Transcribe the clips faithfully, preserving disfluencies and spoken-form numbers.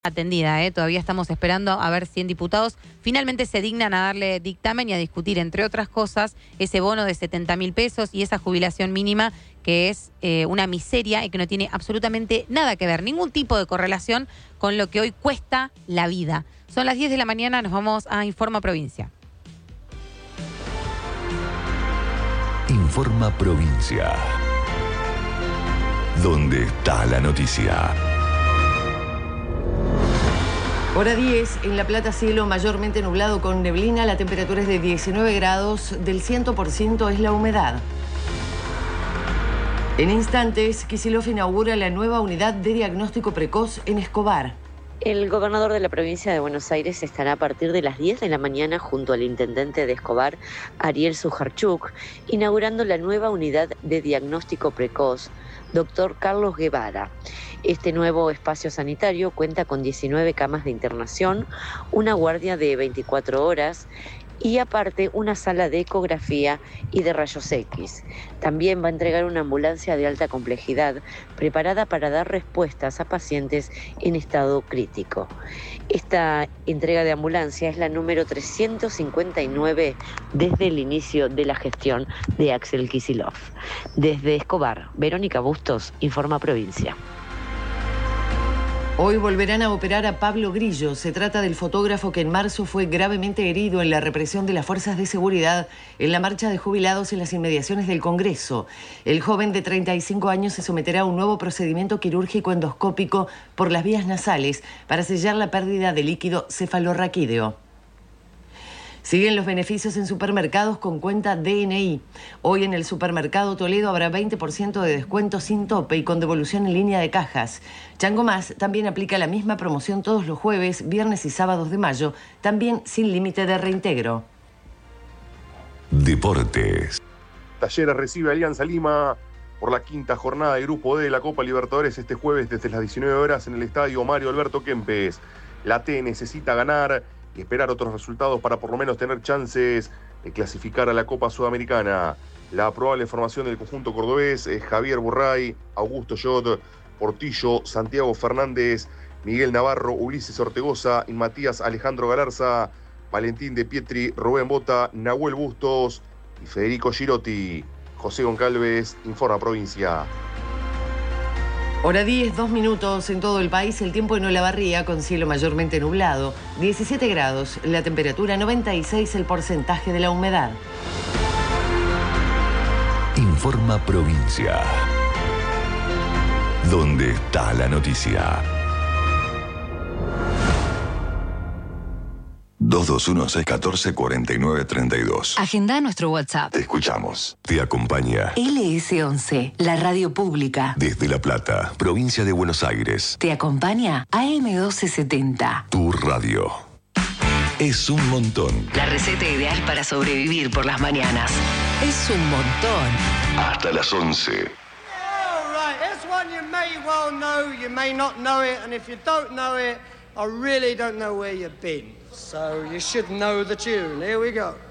atendida, ¿eh? Todavía estamos esperando a ver si en diputados finalmente se dignan a darle dictamen y a discutir, entre otras cosas, ese bono de setenta mil pesos y esa jubilación mínima que es eh, una miseria y que no tiene absolutamente nada que ver, ningún tipo de correlación con lo que hoy cuesta la vida. Son las diez de la mañana, nos vamos a Informa Provincia. Informa Provincia. ¿Dónde está la noticia? Hora diez, en La Plata cielo mayormente nublado con neblina, la temperatura es de diecinueve grados, del cien por ciento es la humedad. En instantes, Kicillof inaugura la nueva unidad de diagnóstico precoz en Escobar. El gobernador de la provincia de Buenos Aires estará a partir de las diez de la mañana junto al intendente de Escobar, Ariel Sujarchuk, inaugurando la nueva unidad de diagnóstico precoz, doctor Carlos Guevara. Este nuevo espacio sanitario cuenta con diecinueve camas de internación, una guardia de veinticuatro horas y aparte una sala de ecografía y de rayos X. También va a entregar una ambulancia de alta complejidad preparada para dar respuestas a pacientes en estado crítico. Esta entrega de ambulancia es la número trescientos cincuenta y nueve desde el inicio de la gestión de Axel Kicillof. Desde Escobar, Verónica Bustos, Informa Provincia. Hoy volverán a operar a Pablo Grillo. Se trata del fotógrafo que en marzo fue gravemente herido en la represión de las fuerzas de seguridad en la marcha de jubilados en las inmediaciones del Congreso. El joven de treinta y cinco años se someterá a un nuevo procedimiento quirúrgico endoscópico por las vías nasales para sellar la pérdida de líquido cefalorraquídeo. Siguen los beneficios en supermercados con cuenta D N I. Hoy en el supermercado Toledo habrá veinte por ciento de descuento sin tope y con devolución en línea de cajas. Chango Más también aplica la misma promoción todos los jueves, viernes y sábados de mayo, también sin límite de reintegro. Deportes. Talleres recibe Alianza Lima por la quinta jornada de Grupo D de la Copa Libertadores este jueves desde las diecinueve horas en el estadio Mario Alberto Kempes. La T necesita ganar y esperar otros resultados para por lo menos tener chances de clasificar a la Copa Sudamericana. La probable formación del conjunto cordobés es Javier Burray, Augusto Yot, Portillo, Santiago Fernández, Miguel Navarro, Ulises Ortegoza y Matías Alejandro Galarza, Valentín de Pietri, Rubén Bota, Nahuel Bustos y Federico Girotti. José Goncalves, Informa Provincia. Hora diez, dos minutos en todo el país, el tiempo en Olavarría con cielo mayormente nublado, diecisiete grados, la temperatura noventa y seis, el porcentaje de la humedad. Informa Provincia. ¿Dónde está la noticia? dos dos uno, seis uno cuatro, cuatro nueve tres dos. Agenda nuestro WhatsApp. Te escuchamos. Te acompaña L S once, la radio pública. desde La Plata, provincia de Buenos Aires. Te acompaña A M doce setenta. Tu radio. Es un montón. La receta ideal para sobrevivir por las mañanas. Es un montón. Hasta las once. All right, this one you may well know, you may not know it, and if you don't know it, I really don't know where you've been. So you should know the tune. Here we go.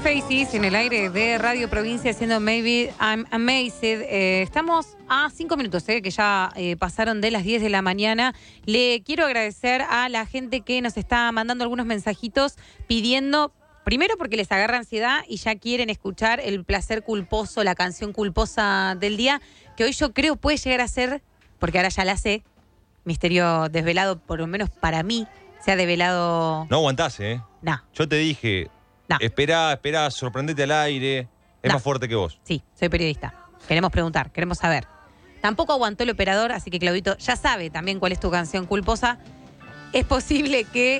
Faces en el aire de Radio Provincia haciendo Maybe I'm Amazed. Eh, estamos a cinco minutos, eh, que ya eh, pasaron de las diez de la mañana. Le quiero agradecer a la gente que nos está mandando algunos mensajitos pidiendo, primero porque les agarra ansiedad y ya quieren escuchar el placer culposo, la canción culposa del día, que hoy yo creo puede llegar a ser, porque ahora ya la sé, misterio desvelado, por lo menos para mí, se ha develado... No aguantás, ¿eh? No. Yo te dije... No. Esperá, esperá, sorprendete al aire. Es no. más fuerte que vos. Sí, soy periodista. Queremos preguntar, queremos saber. Tampoco aguantó el operador, así que Claudito ya sabe también cuál es tu canción culposa. Es posible que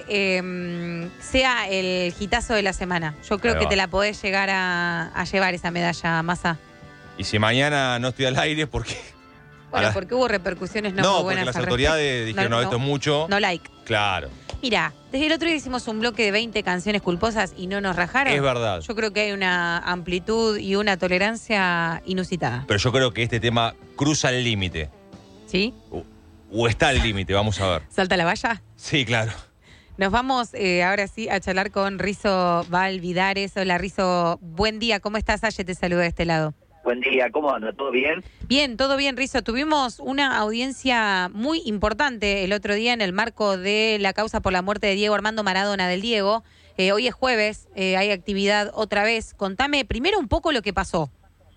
eh, sea el hitazo de la semana. Yo creo Ahí que va. te la podés llegar a, a llevar esa medalla, Massa. Y si mañana no estoy al aire, ¿por qué? Bueno, Ahora- porque hubo repercusiones no, No, muy porque buenas las al autoridades respecto. dijeron, no, esto es mucho. No like. Claro. Mira, desde el otro día hicimos un bloque de veinte canciones culposas y no nos rajaron. Es verdad. Yo creo que hay una amplitud y una tolerancia inusitada. Pero yo creo que este tema cruza el límite. ¿Sí? O, o está al límite, vamos a ver. ¿Salta la valla? Sí, claro. Nos vamos eh, ahora sí a charlar con Rizo Valvidares. Hola Rizo, buen día, ¿cómo estás? Aye te saluda de este lado. Buen día, ¿cómo anda? ¿Todo bien? Bien, todo bien, Rizo. Tuvimos una audiencia muy importante el otro día en el marco de la causa por la muerte de Diego Armando Maradona del Diego. Eh, hoy es jueves, eh, hay actividad otra vez. Contame primero un poco lo que pasó.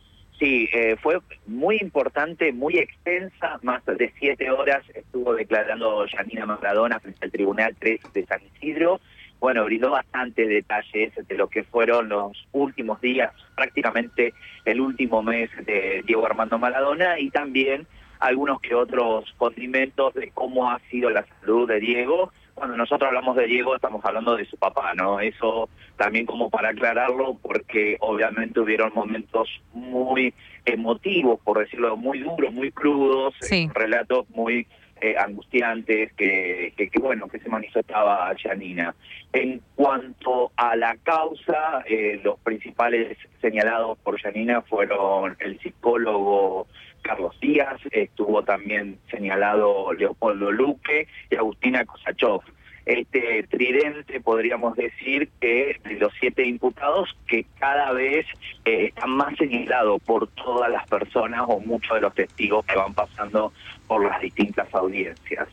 Sí, eh, fue muy importante, muy extensa, más de siete horas estuvo declarando Yanina Maradona frente al Tribunal tres de San Isidro. Bueno, brindó bastantes detalles de lo que fueron los últimos días, prácticamente el último mes de Diego Armando Maradona, y también algunos que otros condimentos de cómo ha sido la salud de Diego. Cuando nosotros hablamos de Diego estamos hablando de su papá, ¿no? Eso también como para aclararlo, porque obviamente hubieron momentos muy emotivos, por decirlo, muy duros, muy crudos, Sí. eh, relatos muy eh, angustiantes que, que, que, bueno, que se manifestaba Yanina. En cuanto a la causa, eh, los principales señalados por Yanina fueron el psicólogo Carlos Díaz, estuvo también señalado Leopoldo Luque y Agustina Kosachov. Este tridente, podríamos decir que de los siete imputados, que cada vez eh, están más señalados por todas las personas o muchos de los testigos que van pasando por las distintas audiencias.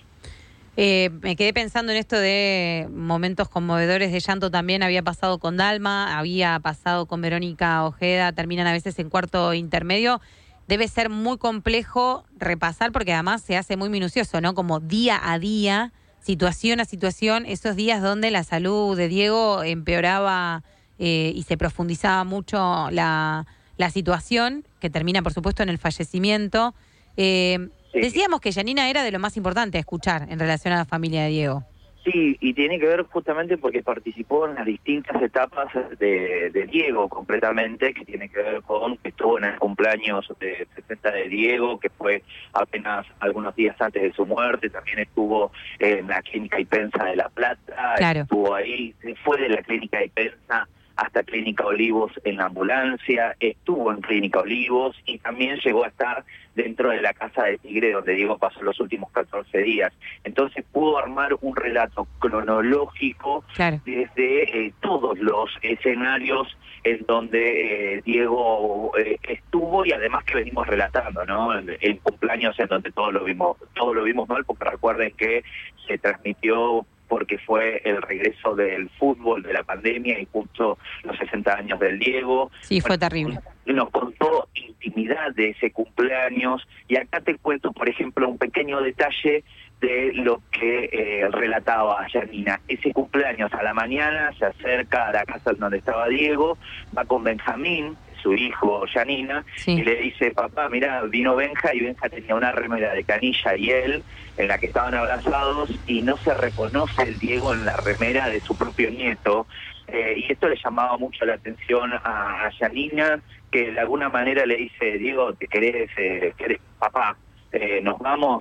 Eh, me quedé pensando en esto de momentos conmovedores de llanto también. Había pasado con Dalma, había pasado con Verónica Ojeda, terminan a veces en cuarto intermedio. Debe ser muy complejo repasar porque además se hace muy minucioso, ¿no? Como día a día, situación a situación, esos días donde la salud de Diego empeoraba eh, y se profundizaba mucho la, la situación, que termina por supuesto en el fallecimiento. Eh, Sí. Decíamos que Yanina era de lo más importante a escuchar en relación a la familia de Diego. Sí, y tiene que ver justamente porque participó en las distintas etapas de, de Diego completamente, que tiene que ver con que estuvo en el cumpleaños de sesenta de Diego, que fue apenas algunos días antes de su muerte, también estuvo en la clínica Ipensa de La Plata, Claro. estuvo ahí, fue de la clínica Ipensa hasta Clínica Olivos en la ambulancia, estuvo en Clínica Olivos y también llegó a estar dentro de la Casa de Tigre, donde Diego pasó los últimos catorce días. Entonces pudo armar un relato cronológico Claro. desde eh, todos los escenarios en donde eh, Diego eh, estuvo y además que venimos relatando, ¿no? El, el cumpleaños en donde todos lo vimos, todos lo vimos mal, porque recuerden que se transmitió porque fue el regreso del fútbol de la pandemia y justo los sesenta años del Diego. Sí, fue terrible. Nos contó intimidad de ese cumpleaños y acá te cuento, por ejemplo, un pequeño detalle de lo que eh, relataba Yanina. Ese cumpleaños a la mañana se acerca a la casa donde estaba Diego, va con Benjamín, su hijo Yanina, Sí. y le dice, papá, mira, vino Benja, y Benja tenía una remera de Canilla y él, en la que estaban abrazados, y no se reconoce el Diego en la remera de su propio nieto, eh, y esto le llamaba mucho la atención a, a Yanina, que de alguna manera le dice, Diego, ¿te querés, eh, querés papá? Eh, nos vamos.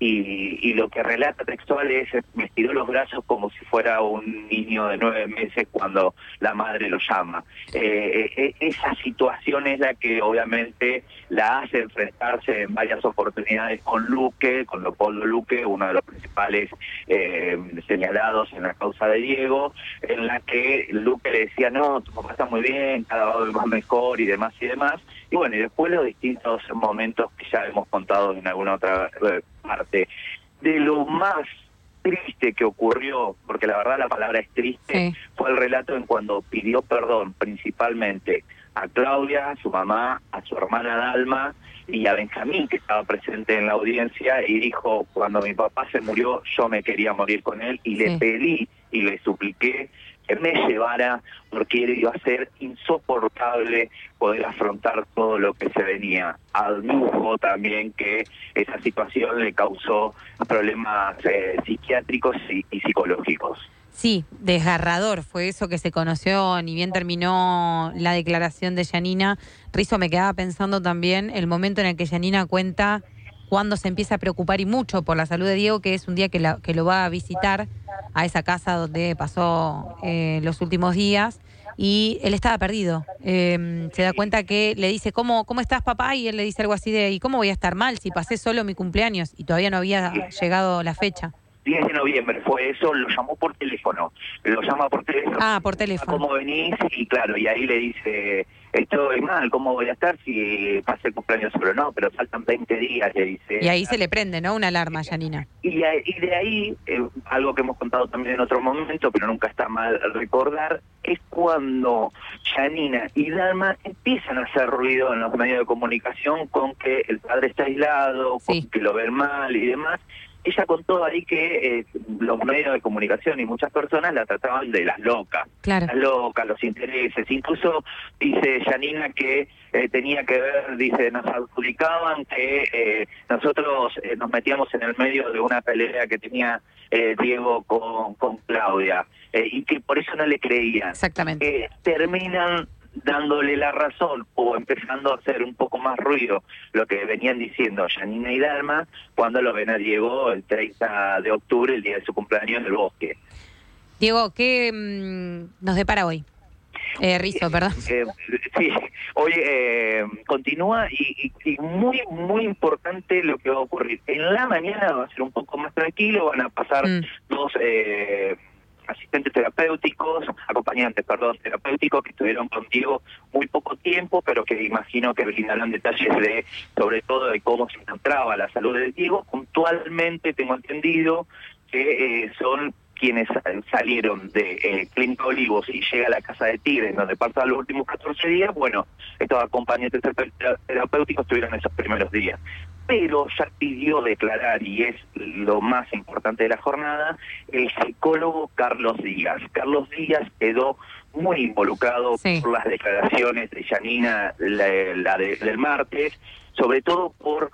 Y, y lo que relata textual es, me estiró los brazos como si fuera un niño de nueve meses cuando la madre lo llama. Eh, eh, esa situación es la que obviamente la hace enfrentarse en varias oportunidades con Luque, con Leopoldo Luque, uno de los principales eh, señalados en la causa de Diego, en la que Luque le decía, no, tu papá está muy bien, cada vez va mejor y demás y demás. Y bueno, y después los distintos momentos que ya hemos contado en alguna otra eh, parte. De lo más triste que ocurrió, porque la verdad la palabra es triste, sí, fue el relato en cuando pidió perdón principalmente a Claudia, a su mamá, a su hermana Dalma y a Benjamín, que estaba presente en la audiencia, y dijo, cuando mi papá se murió, yo me quería morir con él, y sí, le pedí y le supliqué que me llevara, porque iba a ser insoportable poder afrontar todo lo que se venía. Adujo también que esa situación le causó problemas eh, psiquiátricos y, y psicológicos. Sí, desgarrador fue eso que se conoció, ni bien terminó la declaración de Yanina. Rizo, me quedaba pensando también el momento en el que Yanina cuenta cuando se empieza a preocupar y mucho por la salud de Diego, que es un día que, la, que lo va a visitar a esa casa donde pasó eh, los últimos días, y él estaba perdido. Eh, se da cuenta que le dice, ¿cómo, ¿cómo estás, papá? Y él le dice algo así de, ¿y cómo voy a estar mal si pasé solo mi cumpleaños? Y todavía no había llegado la fecha. diez de noviembre fue eso, lo llamó por teléfono, lo llama por teléfono. Ah, por teléfono. ¿Cómo venís? Y claro, y ahí le dice, estoy mal, ¿cómo voy a estar si pasé el cumpleaños solo? No, pero faltan veinte días, le dice. Y ahí se le prende, ¿no? Una alarma, Yanina. Y, y de ahí, eh, algo que hemos contado también en otro momento, pero nunca está mal recordar, es cuando Yanina y Dalma empiezan a hacer ruido en los medios de comunicación con que el padre está aislado, sí, con que lo ven mal y demás. Ella contó ahí que eh, los medios de comunicación y muchas personas la trataban de las locas, claro, las locas, los intereses. Incluso dice Yanina que eh, tenía que ver, dice, nos adjudicaban que eh, nosotros eh, nos metíamos en el medio de una pelea que tenía eh, Diego con, con Claudia, eh, y que por eso no le creían. Exactamente. Eh, terminan dándole la razón o empezando a hacer un poco más ruido lo que venían diciendo Yanina y Dalma cuando lo ven a Diego el treinta de octubre, el día de su cumpleaños en el bosque. Diego, ¿qué mmm, nos depara hoy? Eh, Rizo, perdón. Eh, sí, hoy eh, continúa y, y, y muy, muy importante lo que va a ocurrir. En la mañana va a ser un poco más tranquilo, van a pasar mm. dos... Eh, asistentes terapéuticos, acompañantes, perdón, terapéuticos que estuvieron contigo muy poco tiempo, pero que imagino que brindarán detalles de, sobre todo, de cómo se encontraba la salud de Diego. Puntualmente tengo entendido que eh, son quienes salieron de eh, Clínica Olivos y llega a la Casa de Tigres, donde pasan los últimos catorce días. Bueno, estos acompañantes terapéuticos estuvieron esos primeros días. Pero ya pidió declarar, y es lo más importante de la jornada, el psicólogo Carlos Díaz. Carlos Díaz quedó muy involucrado sí. por las declaraciones de Yanina, la, la de, del martes, sobre todo por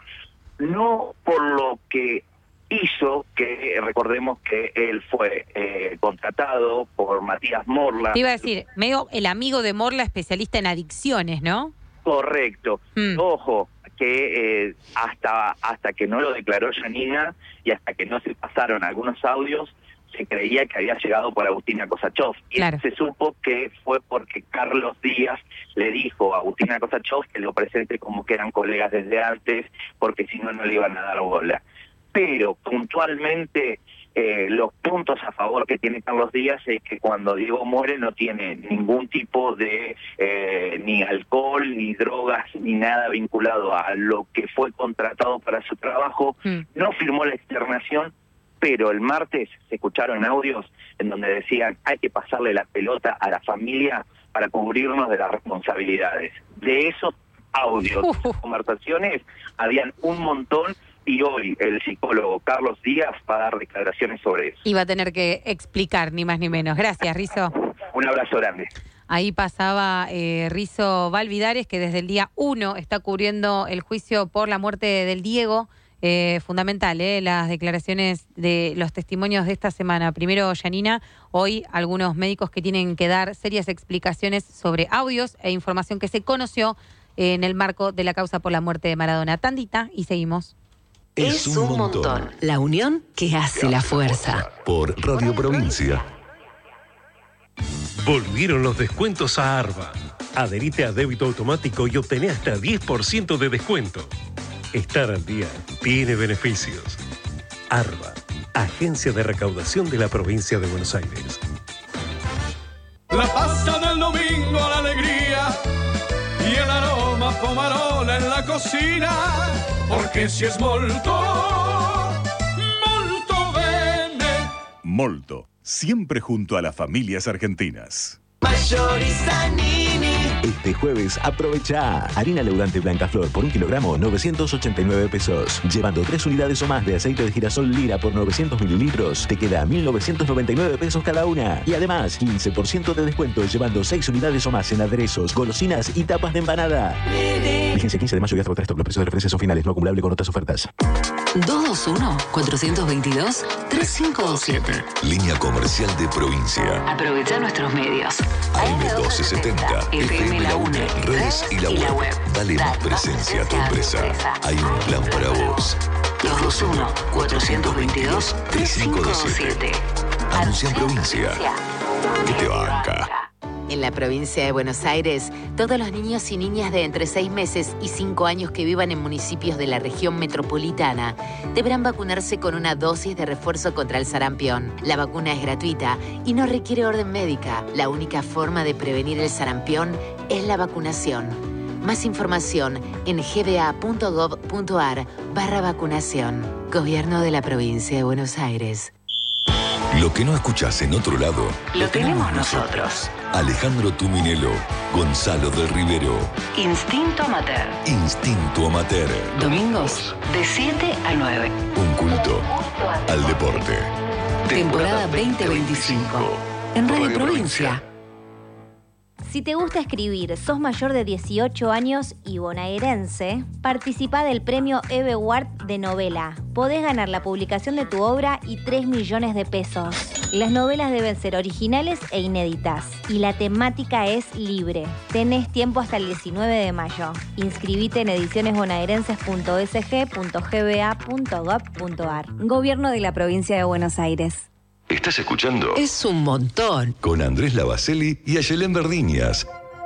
no por lo que hizo, que recordemos que él fue eh, contratado por Matías Morla. Te iba a decir, medio el amigo de Morla, especialista en adicciones, ¿no? Correcto. Mm. Ojo, que eh, hasta hasta que no lo declaró Yanina y hasta que no se pasaron algunos audios, se creía que había llegado por Agustina Kosachov. Y claro. se supo que fue porque Carlos Díaz le dijo a Agustina Kosachov que lo presente como que eran colegas desde antes, porque si no, no le iban a dar bola. Pero puntualmente eh, los puntos a favor que tiene Carlos Díaz es que cuando Diego muere no tiene ningún tipo de eh, ni alcohol, ni drogas, ni nada vinculado a lo que fue contratado para su trabajo. Mm. No firmó la externación, pero el martes se escucharon audios en donde decían hay que pasarle la pelota a la familia para cubrirnos de las responsabilidades. De esos audios, uh. conversaciones, habían un montón. Y hoy el psicólogo Carlos Díaz va a dar declaraciones sobre eso. Y va a tener que explicar, ni más ni menos. Gracias, Rizo. Un abrazo grande. Ahí pasaba eh, Rizo Valvidares, que desde el día uno está cubriendo el juicio por la muerte del Diego. Eh, fundamental, eh, las declaraciones de los testimonios de esta semana. Primero, Yanina, hoy algunos médicos que tienen que dar serias explicaciones sobre audios e información que se conoció en el marco de la causa por la muerte de Maradona. Tandita, y seguimos. Es, un montón. La unión que hace la fuerza. Por Radio Provincia. Volvieron los descuentos a Arba. Adherite a débito automático y obtené hasta diez por ciento de descuento. Estar al día tiene beneficios. Arba, Agencia de Recaudación de la Provincia de Buenos Aires. La pasta del domingo, la alegría y el aroma pomarola en la cocina, porque si es molto, molto bene. Molto, siempre junto a las familias argentinas. Mayorista Nini. Este jueves aprovecha harina leudante Blancaflor por un kilogramo, novecientos ochenta y nueve pesos. Llevando tres unidades o más de aceite de girasol Lira por novecientos mililitros, te queda mil novecientos noventa y nueve pesos cada una. Y además, quince por ciento de descuento llevando seis unidades o más en aderezos, golosinas y tapas de empanada. Vigencia quince de mayo y hasta otra stock. Los precios de referencia son finales, no acumulable con otras ofertas. dos dos uno, cuatro dos dos, tres cinco dos siete. Línea comercial de provincia. Aprovecha nuestros medios. A M doce setenta, F M La Una, redes y la web. Dale más presencia a tu empresa. Hay un plan para vos. dos dos uno, cuatro dos dos, tres cinco dos siete. Anuncia en provincia. Que te banca. En la provincia de Buenos Aires, todos los niños y niñas de entre seis meses y cinco años que vivan en municipios de la región metropolitana deberán vacunarse con una dosis de refuerzo contra el sarampión. La vacuna es gratuita y no requiere orden médica. La única forma de prevenir el sarampión es la vacunación. Más información en gba.gov.ar barra vacunación. Gobierno de la provincia de Buenos Aires. Lo que no escuchás en otro lado, lo tenemos nosotros. Alejandro Tuminelo, Gonzalo del Rivero. Instinto Amateur. Instinto Amateur. Domingos de siete a nueve. Un culto al deporte. Temporada veinte veinticinco. En Radio Provincia. Si te gusta escribir, sos mayor de dieciocho años y bonaerense, participa del premio Eve Ward de novela. Podés ganar la publicación de tu obra y tres millones de pesos. Las novelas deben ser originales e inéditas. Y la temática es libre. Tenés tiempo hasta el diecinueve de mayo. Inscribite en ediciones bonaerenses punto s g punto g b a punto gov punto a r. Gobierno de la Provincia de Buenos Aires. ¿Estás escuchando? Es un montón. Con Andrés Lavacelli y Ayelén Verdiñas.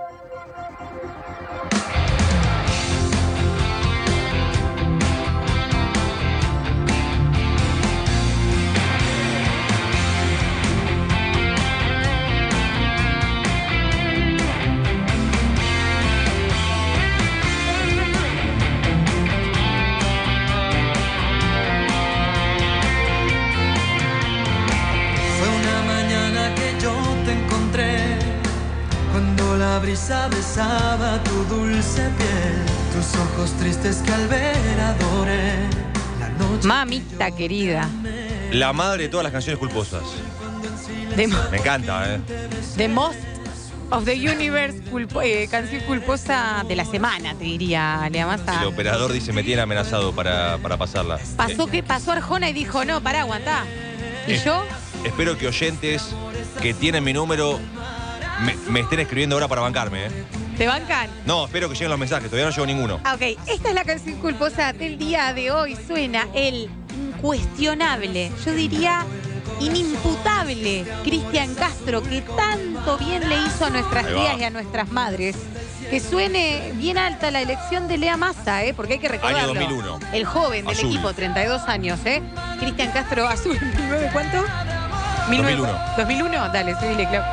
Besaba tu dulce piel, tus ojos tristes que al ver adoré. La noche Mamita querida. La madre de todas las canciones culposas. The, Me encanta, ¿eh? The Most of the Universe, culpo, eh, canción culposa de la semana, te diría, Lea Massa. El operador dice, me tiene amenazado para, para pasarla. Pasó que pasó Arjona y dijo, no, pará, aguantá. ¿Y Eh, yo? Espero que oyentes que tienen mi número me, me estén escribiendo ahora para bancarme, ¿eh? ¿Te bancan? No, espero que lleguen los mensajes, todavía no llegó ninguno. Ah, ok, esta es la canción culposa del día de hoy. Suena el incuestionable, yo diría inimputable Cristian Castro, que tanto bien le hizo a nuestras Ahí va. tías y a nuestras madres. Que suene bien alta la elección de Lea Massa, ¿eh? Porque hay que recordarlo. Año dos mil uno. El joven del Azul. equipo, treinta y dos años, ¿eh? Cristian Castro, azul, ¿mil nueve cuánto? dos mil uno. ¿dos mil uno? Dale, subile, Clau.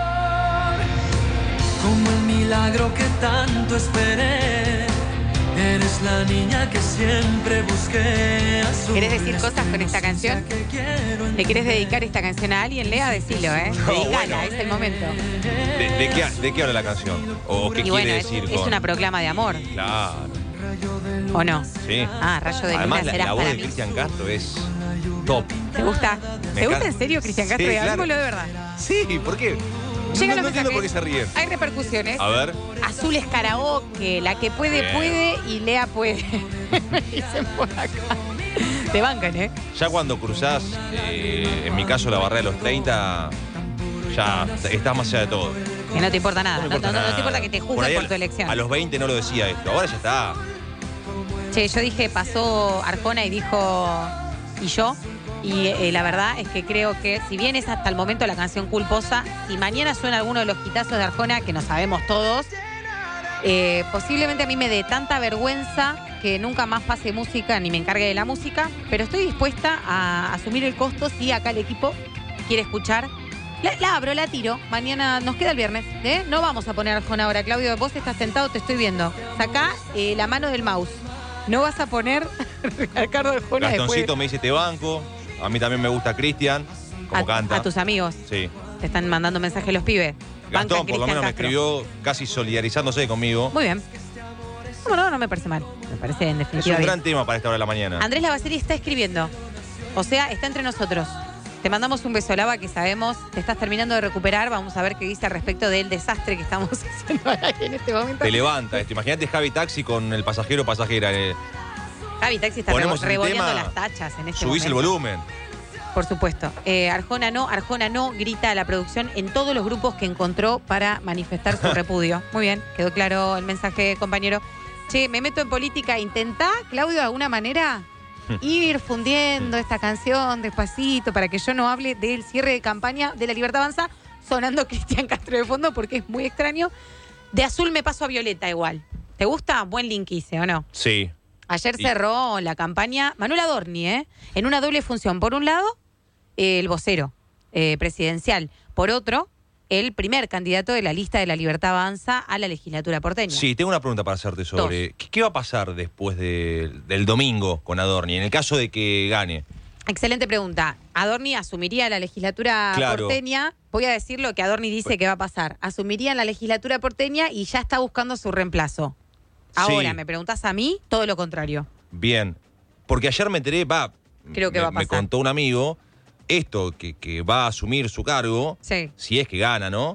como el milagro que tanto esperé. Eres la niña que siempre busqué. ¿Querés decir cosas con esta canción? ¿Le querés dedicar esta canción a alguien, Lea? Decilo, ¿eh? No, Dedicala, bueno. es el momento. ¿De, de qué, ¿De qué habla la canción? ¿O qué Y quiere bueno, es, decir? es con... una proclama de amor, Claro, ¿o no? sí. Ah, Rayo de Además, Luna la, serás la voz para de mí. Cristian Castro es top. ¿Te gusta? Me ¿Te gusta encanta. en serio Cristian Castro? Sí, Digámoslo claro. de verdad. Sí, ¿por qué? Llegan no los no entiendo por qué se mensajes. ríen. Hay repercusiones. A ver. Azul es karaoke, la que puede, Bien. puede y Lea puede. Me dicen por acá. Te bancan, ¿eh? Ya cuando cruzás, eh, en mi caso, la barrera de los treinta, ya estás más allá de todo. Que no te importa nada. No, importa no- no nada. te importa que te Por juzguen ahí por, al- tu elección. A los veinte no lo decía esto. Ahora ya está. Che, yo dije, pasó Arjona y dijo, y yo. Y eh, la verdad es que creo que, si bien es hasta el momento la canción culposa, si mañana suena alguno de los hitazos de Arjona, que no sabemos todos, eh, posiblemente a mí me dé tanta vergüenza que nunca más pase música ni me encargue de la música, pero estoy dispuesta a asumir el costo si acá el equipo quiere escuchar. La, la abro, la tiro. Mañana nos queda el viernes. ¿eh? No vamos a poner Arjona ahora. Claudio, vos estás sentado, te estoy viendo. Sacá eh, la mano del mouse. No vas a poner Ricardo Arjona Gastoncito después. me dice te banco. A mí también me gusta Cristian, como a, canta. A tus amigos. Sí. Te están mandando mensajes los pibes. Gastón, por lo menos me Castro. escribió casi solidarizándose conmigo. Muy bien. No, no, no me parece mal. Me parece en Es definitiva un bien. gran tema para esta hora de la mañana. Andrés Lavaceri está escribiendo. O sea, está entre nosotros. Te mandamos un beso, Lava, que sabemos te estás terminando de recuperar. Vamos a ver qué dice al respecto del desastre que estamos haciendo en este momento. Te levanta esto. Imagínate Javi Taxi con el pasajero o pasajera. Eh. Javi Taxi está Ponemos el revoleando tema, las tachas en este Subís momento. el volumen. Por supuesto. Eh, Arjona no, Arjona no, grita a la producción en todos los grupos que encontró para manifestar su repudio. Muy bien, quedó claro el mensaje, compañero. Che, me meto en política. Intentá, Claudio, de alguna manera ir fundiendo esta canción despacito para que yo no hable del cierre de campaña de La Libertad Avanza sonando Cristian Castro de fondo porque es muy extraño. De azul me paso a violeta igual. ¿Te gusta? Buen link hice, ¿o no? Sí. Ayer Y- cerró la campaña Manuel Adorni, ¿eh? En una doble función. Por un lado, eh, el vocero eh, presidencial. Por otro, el primer candidato de la lista de La Libertad Avanza a la legislatura porteña. Sí, tengo una pregunta para hacerte sobre ¿qué, qué va a pasar después de- del domingo con Adorni, en el caso de que gane? Excelente pregunta. Adorni asumiría la legislatura Claro. porteña. Voy a decir lo que Adorni dice que va a pasar. Asumiría la legislatura porteña y ya está buscando su reemplazo. Ahora, Sí. me preguntás a mí, todo lo contrario. Bien, porque ayer me enteré, va, Creo que me, va a me pasar. contó un amigo, esto, que, que va a asumir su cargo, Sí. si es que gana, ¿no?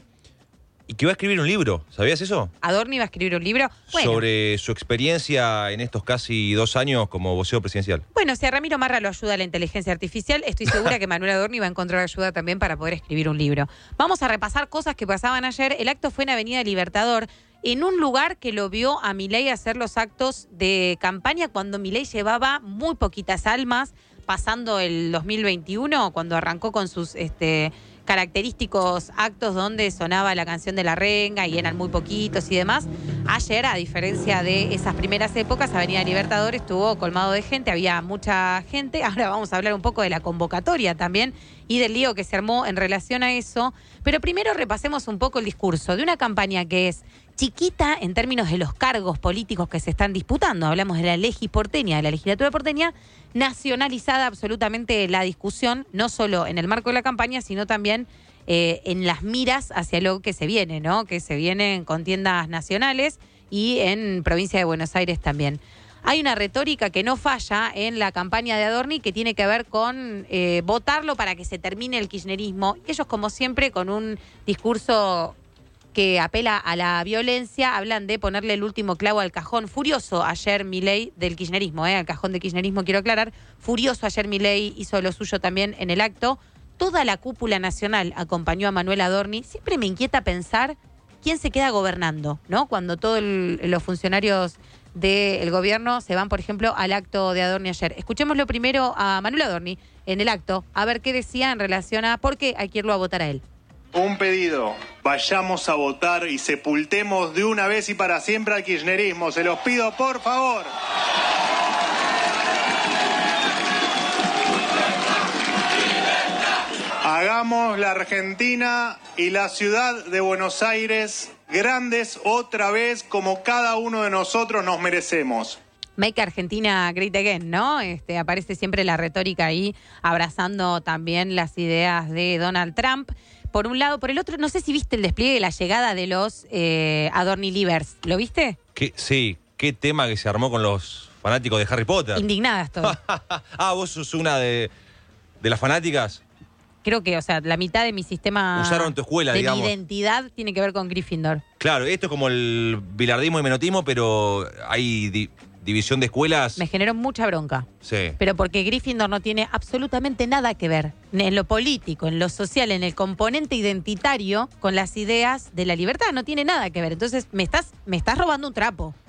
Y que va a escribir un libro, ¿sabías eso? Adorni va a escribir un libro. Bueno, Sobre su experiencia en estos casi dos años como vocero presidencial. Bueno, si a Ramiro Marra lo ayuda la inteligencia artificial, estoy segura que Manuel Adorni va a encontrar ayuda también para poder escribir un libro. Vamos a repasar cosas que pasaban ayer. El acto fue en Avenida Libertador, en un lugar que lo vio a Milei hacer los actos de campaña cuando Milei llevaba muy poquitas almas, pasando el dos mil veintiuno, cuando arrancó con sus este, característicos actos donde sonaba la canción de la renga y eran muy poquitos y demás. Ayer, a diferencia de esas primeras épocas, Avenida Libertador estuvo colmado de gente, había mucha gente. Ahora vamos a hablar un poco de la convocatoria también y del lío que se armó en relación a eso. Pero primero repasemos un poco el discurso de una campaña que es chiquita en términos de los cargos políticos que se están disputando. Hablamos de la legi porteña, de la legislatura porteña, nacionalizada absolutamente la discusión, no solo en el marco de la campaña, sino también eh, en las miras hacia lo que se viene, ¿no? Que se viene en contiendas nacionales y en provincia de Buenos Aires también. Hay una retórica que no falla en la campaña de Adorni que tiene que ver con eh, votarlo para que se termine el kirchnerismo. Ellos, como siempre, con un discurso que apela a la violencia, hablan de ponerle el último clavo al cajón. Furioso ayer Milei del kirchnerismo, eh, al cajón de kirchnerismo quiero aclarar, furioso ayer Milei hizo lo suyo también en el acto. Toda la cúpula nacional acompañó a Manuel Adorni. Siempre me inquieta pensar quién se queda gobernando, ¿no? Cuando todos los funcionarios del gobierno se van, por ejemplo, al acto de Adorni ayer. Escuchémoslo primero a Manuel Adorni en el acto, a ver qué decía en relación a por qué hay que irlo a votar a él. Un pedido, vayamos a votar y sepultemos de una vez y para siempre al kirchnerismo. Se los pido, por favor. Hagamos la Argentina y la ciudad de Buenos Aires grandes otra vez como cada uno de nosotros nos merecemos. Make Argentina Great Again, ¿no? Este, aparece siempre la retórica ahí, abrazando también las ideas de Donald Trump. Por un lado, por el otro, no sé si viste el despliegue de la llegada de los eh, Adorni Livers. ¿Lo viste? ¿Qué, sí, qué tema que se armó con los fanáticos de Harry Potter. Indignada estoy. Ah, vos sos una de, de las fanáticas. Creo que, o sea, la mitad de mi sistema Usaron tu escuela, de digamos. mi identidad tiene que ver con Gryffindor. Claro, esto es como el bilardismo y menotismo, pero hay di- división de escuelas. Me generó mucha bronca. Sí. Pero porque Gryffindor no tiene absolutamente nada que ver en lo político, en lo social, en el componente identitario con las ideas de la libertad. No tiene nada que ver. Entonces, me estás, me estás robando un trapo.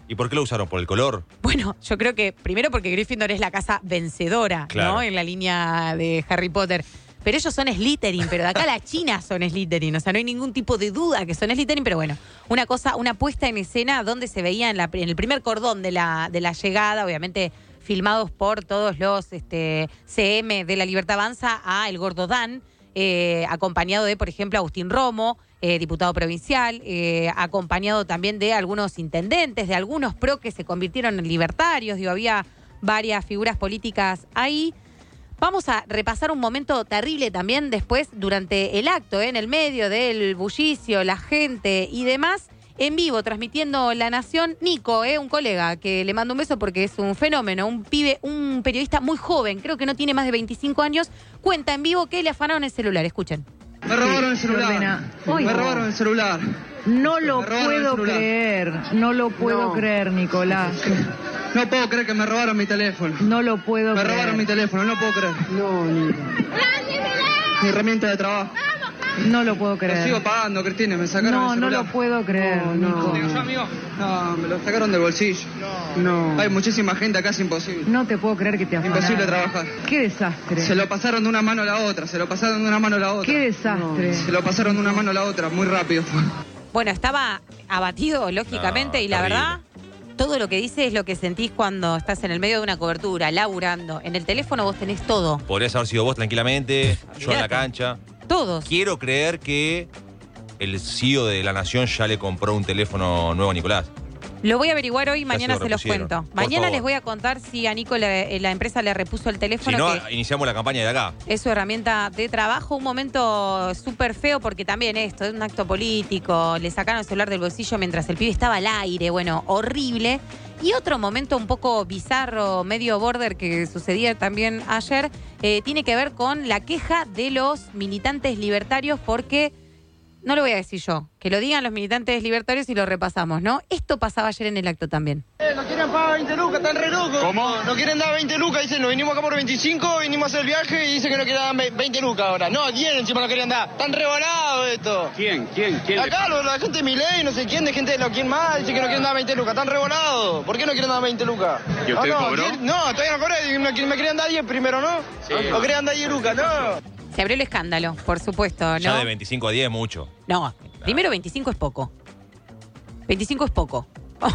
¿Y por qué lo usaron? ¿Por el color? Bueno, yo creo que primero porque Gryffindor es la casa vencedora, Claro. ¿no? En la línea de Harry Potter. Pero ellos son Slytherin, pero de acá a la China son Slytherin. O sea, no hay ningún tipo de duda que son Slytherin, pero bueno, una cosa, una puesta en escena donde se veía en, la, en el primer cordón de la, de la llegada, obviamente filmados por todos los este, C M de La Libertad Avanza, a El Gordo Dan, eh, acompañado de, por ejemplo, Agustín Romo, eh, diputado provincial, eh, acompañado también de algunos intendentes, de algunos pro que se convirtieron en libertarios, digo, había varias figuras políticas ahí. Vamos a repasar un momento terrible también después durante el acto, ¿eh? En el medio del bullicio, la gente y demás, en vivo, transmitiendo La Nación, Nico, ¿eh? Un colega que le mando un beso porque es un fenómeno, un pibe, un periodista muy joven, creo que no tiene más de veinticinco años, cuenta en vivo que le afanaron el celular, escuchen. Me robaron el celular. Me robaron el celular. No lo puedo creer, no lo puedo creer, Nicolás. No puedo creer que me robaron mi teléfono. No lo puedo Me creer. robaron mi teléfono, no puedo creer. No, Nico. Mi herramienta de trabajo. No lo puedo Lo creer. sigo pagando, Cristina, me sacaron No, el no celular. lo puedo creer, Nico. Digo yo, amigo. No, me lo sacaron del bolsillo. No. Hay muchísima gente acá, es imposible. No te puedo creer que te afanaron. Imposible trabajar. Qué desastre. Se lo pasaron de una mano a la otra, se lo pasaron de una mano a la otra. Qué desastre. Se lo pasaron de una mano a la otra, muy rápido fue. Bueno, estaba abatido, lógicamente, No, y la terrible. verdad, todo lo que dice es lo que sentís cuando estás en el medio de una cobertura, laburando. En el teléfono vos tenés todo, Podrías haber sido vos tranquilamente, yo en la cancha. todos. Quiero creer que el C E O de La Nación ya le compró un teléfono nuevo a Nicolás. Lo voy a averiguar hoy, mañana se lo se los repusieron. cuento. Por Mañana favor. les voy a contar si a Nico le- la empresa le repuso el Si teléfono, no, que iniciamos la campaña de acá. es su herramienta de trabajo. Un momento súper feo porque también esto es un acto político. Le sacaron el celular del bolsillo mientras el pibe estaba al aire. Bueno, horrible. Y otro momento un poco bizarro, medio border, que sucedía también ayer, eh, tiene que ver con la queja de los militantes libertarios porque, no lo voy a decir yo, que lo digan los militantes libertarios y lo repasamos, ¿no? Esto pasaba ayer en el acto también. Eh, nos quieren pagar veinte lucas, están re locos. ¿Cómo? Nos quieren dar veinte lucas, dicen, nos vinimos acá por veinticinco, vinimos a hacer el viaje y dicen que nos quieren dar veinte lucas ahora. No, diez encima nos querían dar. Están revolados esto. ¿Quién? ¿Quién? ¿Quién? Acá lo- la gente de Milei, no sé quién, de gente de lo quién más, dice que nos quieren dar veinte lucas. Están revolados. ¿Por qué no quieren dar veinte lucas? ¿Y usted no, no, cobró? diez- no, todavía no cobré, me, me querían dar diez primero, ¿no? Sí. O querían dar diez lucas, no. Se abrió el escándalo, por supuesto, ¿no? Ya de veinticinco a diez, mucho. No, primero veinticinco es poco. veinticinco es poco.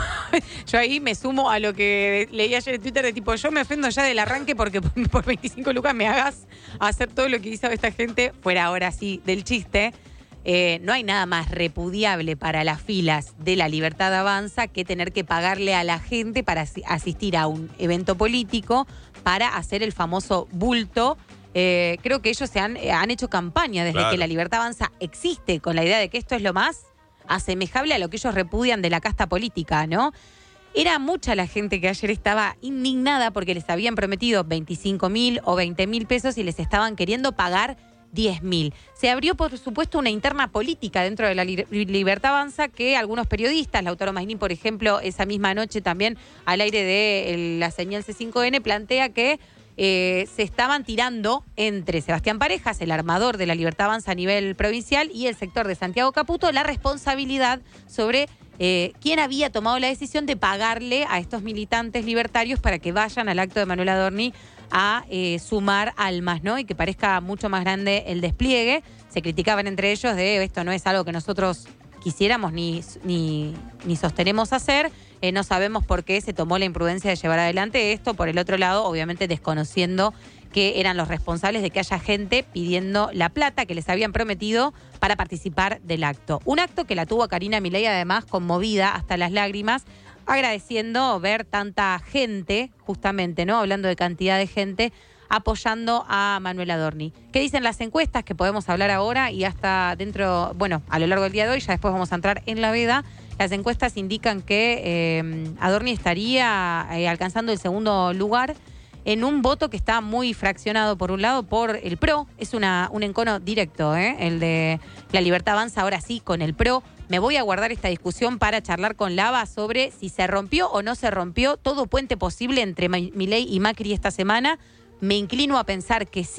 Yo ahí me sumo a lo que leí ayer en Twitter de tipo, yo me ofendo ya del arranque porque por veinticinco lucas me hagas hacer todo lo que hizo esta gente, fuera ahora sí del chiste. Eh, no hay nada más repudiable para las filas de La Libertad Avanza que tener que pagarle a la gente para asi- asistir a un evento político para hacer el famoso bulto. Eh, creo que ellos se han, eh, han hecho campaña desde Claro. que La Libertad Avanza existe con la idea de que esto es lo más asemejable a lo que ellos repudian de la casta política, ¿no? Era mucha la gente que ayer estaba indignada porque les habían prometido veinticinco mil o veinte mil pesos y les estaban queriendo pagar diez mil. Se abrió, por supuesto, una interna política dentro de la Li- Libertad Avanza que algunos periodistas, Lautaro Magnin, por ejemplo, esa misma noche también al aire de el- la señal C cinco N, plantea que eh, se estaban tirando entre Sebastián Parejas, el armador de La Libertad Avanza a nivel provincial, y el sector de Santiago Caputo, la responsabilidad sobre eh, quién había tomado la decisión de pagarle a estos militantes libertarios para que vayan al acto de Manuel Adorni a eh, sumar almas, ¿no? Y que parezca mucho más grande el despliegue. Se criticaban entre ellos de esto no es algo que nosotros quisiéramos ni, ni, ni sostenemos hacer. Eh, no sabemos por qué se tomó la imprudencia de llevar adelante esto. Por el otro lado, obviamente desconociendo que eran los responsables de que haya gente pidiendo la plata que les habían prometido para participar del acto. Un acto que la tuvo a Karina Milei además conmovida hasta las lágrimas, agradeciendo ver tanta gente, justamente, ¿no? Hablando de cantidad de gente, apoyando a Manuel Adorni. ¿Qué dicen las encuestas? Que podemos hablar ahora y hasta dentro, bueno, a lo largo del día de hoy, ya después vamos a entrar en la veda. Las encuestas indican que eh, Adorni estaría eh, alcanzando el segundo lugar en un voto que está muy fraccionado, por un lado, por el PRO. Es una, un encono directo, ¿eh? El de La Libertad Avanza, ahora sí, con el PRO. Me voy a guardar esta discusión para charlar con Lava sobre si se rompió o no se rompió todo puente posible entre Milei y Macri esta semana. Me inclino a pensar que sí,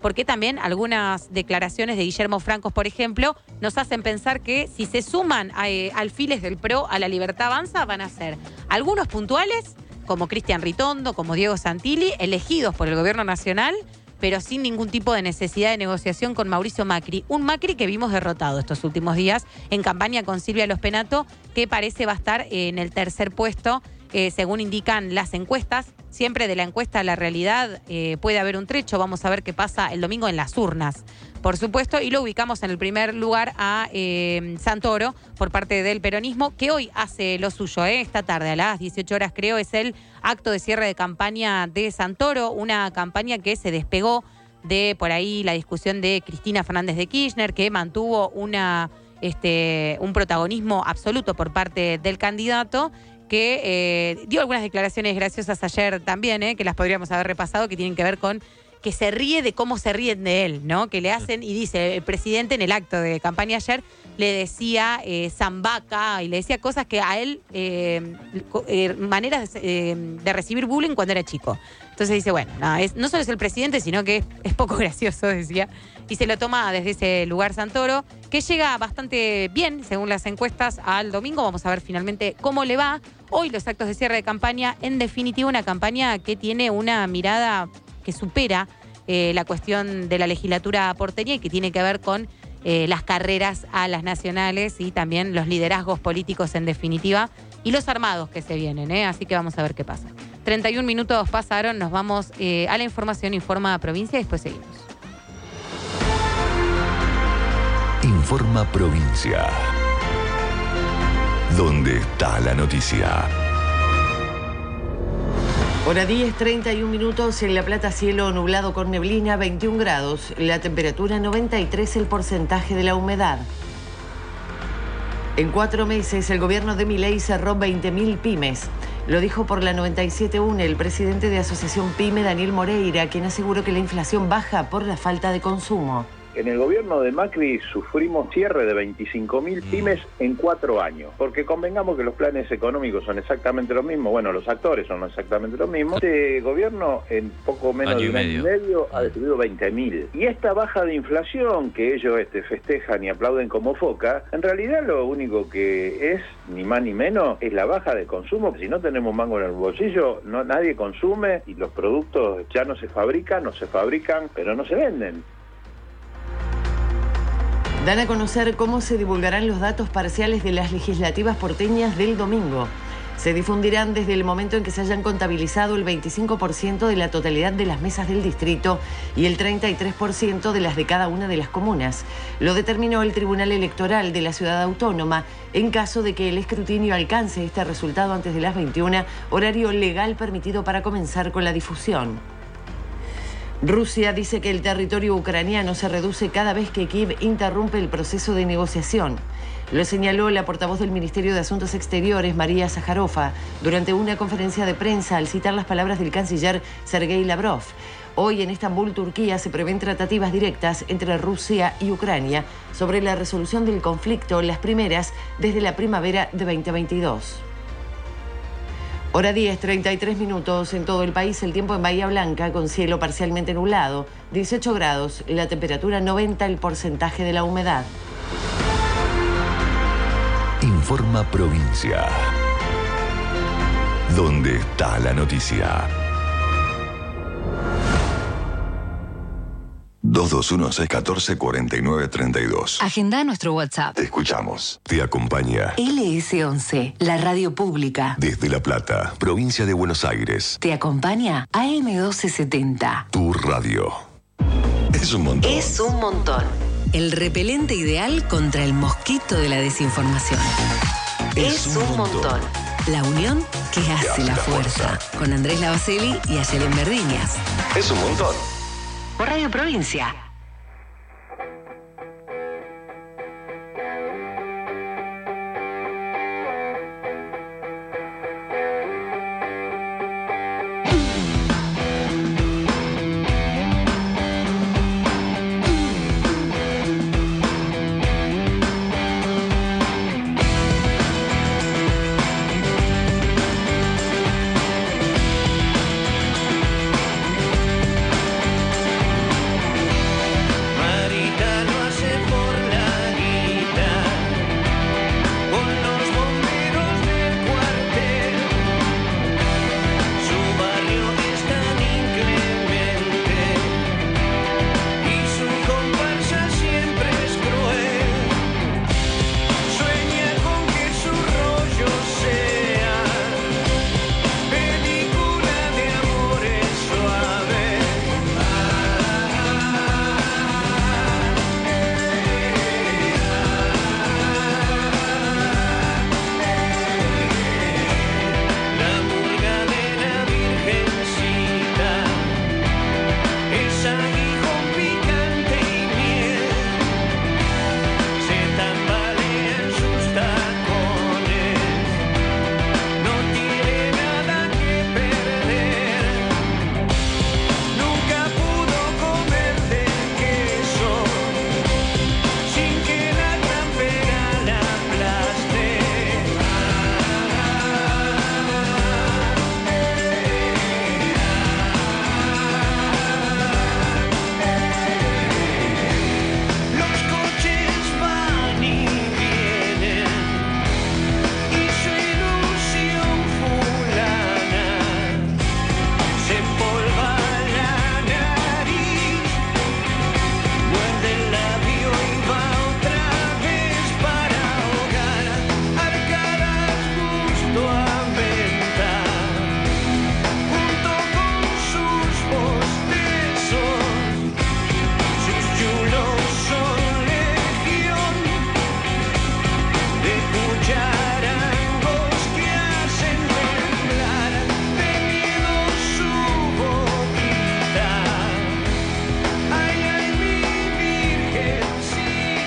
porque también algunas declaraciones de Guillermo Francos, por ejemplo, nos hacen pensar que si se suman a, eh, alfiles del PRO a la Libertad Avanza, van a ser algunos puntuales, como Cristian Ritondo, como Diego Santilli, elegidos por el gobierno nacional, pero sin ningún tipo de necesidad de negociación con Mauricio Macri. Un Macri que vimos derrotado estos últimos días en campaña con Silvia Lospenato, que parece va a estar en el tercer puesto, eh, según indican las encuestas. Siempre de la encuesta a la realidad eh, puede haber un trecho. Vamos a ver qué pasa el domingo en las urnas, por supuesto. Y lo ubicamos en el primer lugar a eh, Santoro por parte del peronismo, que hoy hace lo suyo. Eh, esta tarde a las dieciocho horas, creo, es el acto de cierre de campaña de Santoro. Una campaña que se despegó de por ahí la discusión de Cristina Fernández de Kirchner, que mantuvo una, este, un protagonismo absoluto por parte del candidato, que eh, dio algunas declaraciones graciosas ayer también, eh, que las podríamos haber repasado, que tienen que ver con que se ríe de cómo se ríen de él, ¿no? Que le hacen, y dice, el presidente en el acto de campaña ayer le decía eh, zambaca y le decía cosas que a él, eh, eh, maneras eh, de recibir bullying cuando era chico. Entonces dice, bueno, no, es, no solo es el presidente, sino que es, es poco gracioso, decía. Y se lo toma desde ese lugar Santoro, que llega bastante bien, según las encuestas, al domingo. Vamos a ver finalmente cómo le va. Hoy los actos de cierre de campaña, en definitiva una campaña que tiene una mirada que supera eh, la cuestión de la legislatura porteña y que tiene que ver con eh, las carreras a las nacionales y también los liderazgos políticos en definitiva y los armados que se vienen, ¿eh? Así que vamos a ver qué pasa. treinta y un minutos pasaron, nos vamos eh, a la información Informa Provincia y después seguimos. Informa Provincia. ¿Dónde está la noticia? Hora diez, treinta y un minutos, en La Plata cielo nublado con neblina, veintiún grados, la temperatura noventa y tres, el porcentaje de la humedad. En cuatro meses el gobierno de Milei cerró veinte mil pymes. Lo dijo por la noventa y siete punto uno el presidente de Asociación PYME, Daniel Moreira, quien aseguró que la inflación baja por la falta de consumo. En el gobierno de Macri sufrimos cierre de veinticinco mil pymes en cuatro años, porque convengamos que los planes económicos son exactamente los mismos, bueno, los actores son exactamente los mismos. Este gobierno en poco menos de un año y medio ha destruido veinte mil. Y esta baja de inflación que ellos este, festejan y aplauden como foca, en realidad lo único que es, ni más ni menos, es la baja de consumo. Si no tenemos mango en el bolsillo, no, nadie consume y los productos ya no se fabrican, no se fabrican, pero no se venden. Dan a conocer cómo se divulgarán los datos parciales de las legislativas porteñas del domingo. Se difundirán desde el momento en que se hayan contabilizado el veinticinco por ciento de la totalidad de las mesas del distrito y el treinta y tres por ciento de las de cada una de las comunas. Lo determinó el Tribunal Electoral de la Ciudad Autónoma en caso de que el escrutinio alcance este resultado antes de las veintiuna, horario legal permitido para comenzar con la difusión. Rusia dice que el territorio ucraniano se reduce cada vez que Kiev interrumpe el proceso de negociación. Lo señaló la portavoz del Ministerio de Asuntos Exteriores, María Zaharova, durante una conferencia de prensa al citar las palabras del canciller Sergei Lavrov. Hoy en Estambul, Turquía, se prevén tratativas directas entre Rusia y Ucrania sobre la resolución del conflicto, las primeras desde la primavera de veinte veintidós. Hora diez, treinta y tres minutos. En todo el país el tiempo en Bahía Blanca con cielo parcialmente nublado, dieciocho grados, la temperatura noventa, el porcentaje de la humedad. Informa Provincia. ¿Dónde está la noticia? dos dos uno, seis uno cuatro, cuatro nueve tres dos. Agenda nuestro WhatsApp. Te escuchamos. Te acompaña L S once, la radio pública. desde La Plata, provincia de Buenos Aires. Te acompaña A M doce setenta. Tu radio. Es un montón. Es un montón. El repelente ideal contra el mosquito de la desinformación. Es, es un, un montón. montón. La unión que hace, hace la, la fuerza. fuerza. Con Andrés Lavacelli y Ayelen Verdiñas. Es un montón. Por Radio Provincia.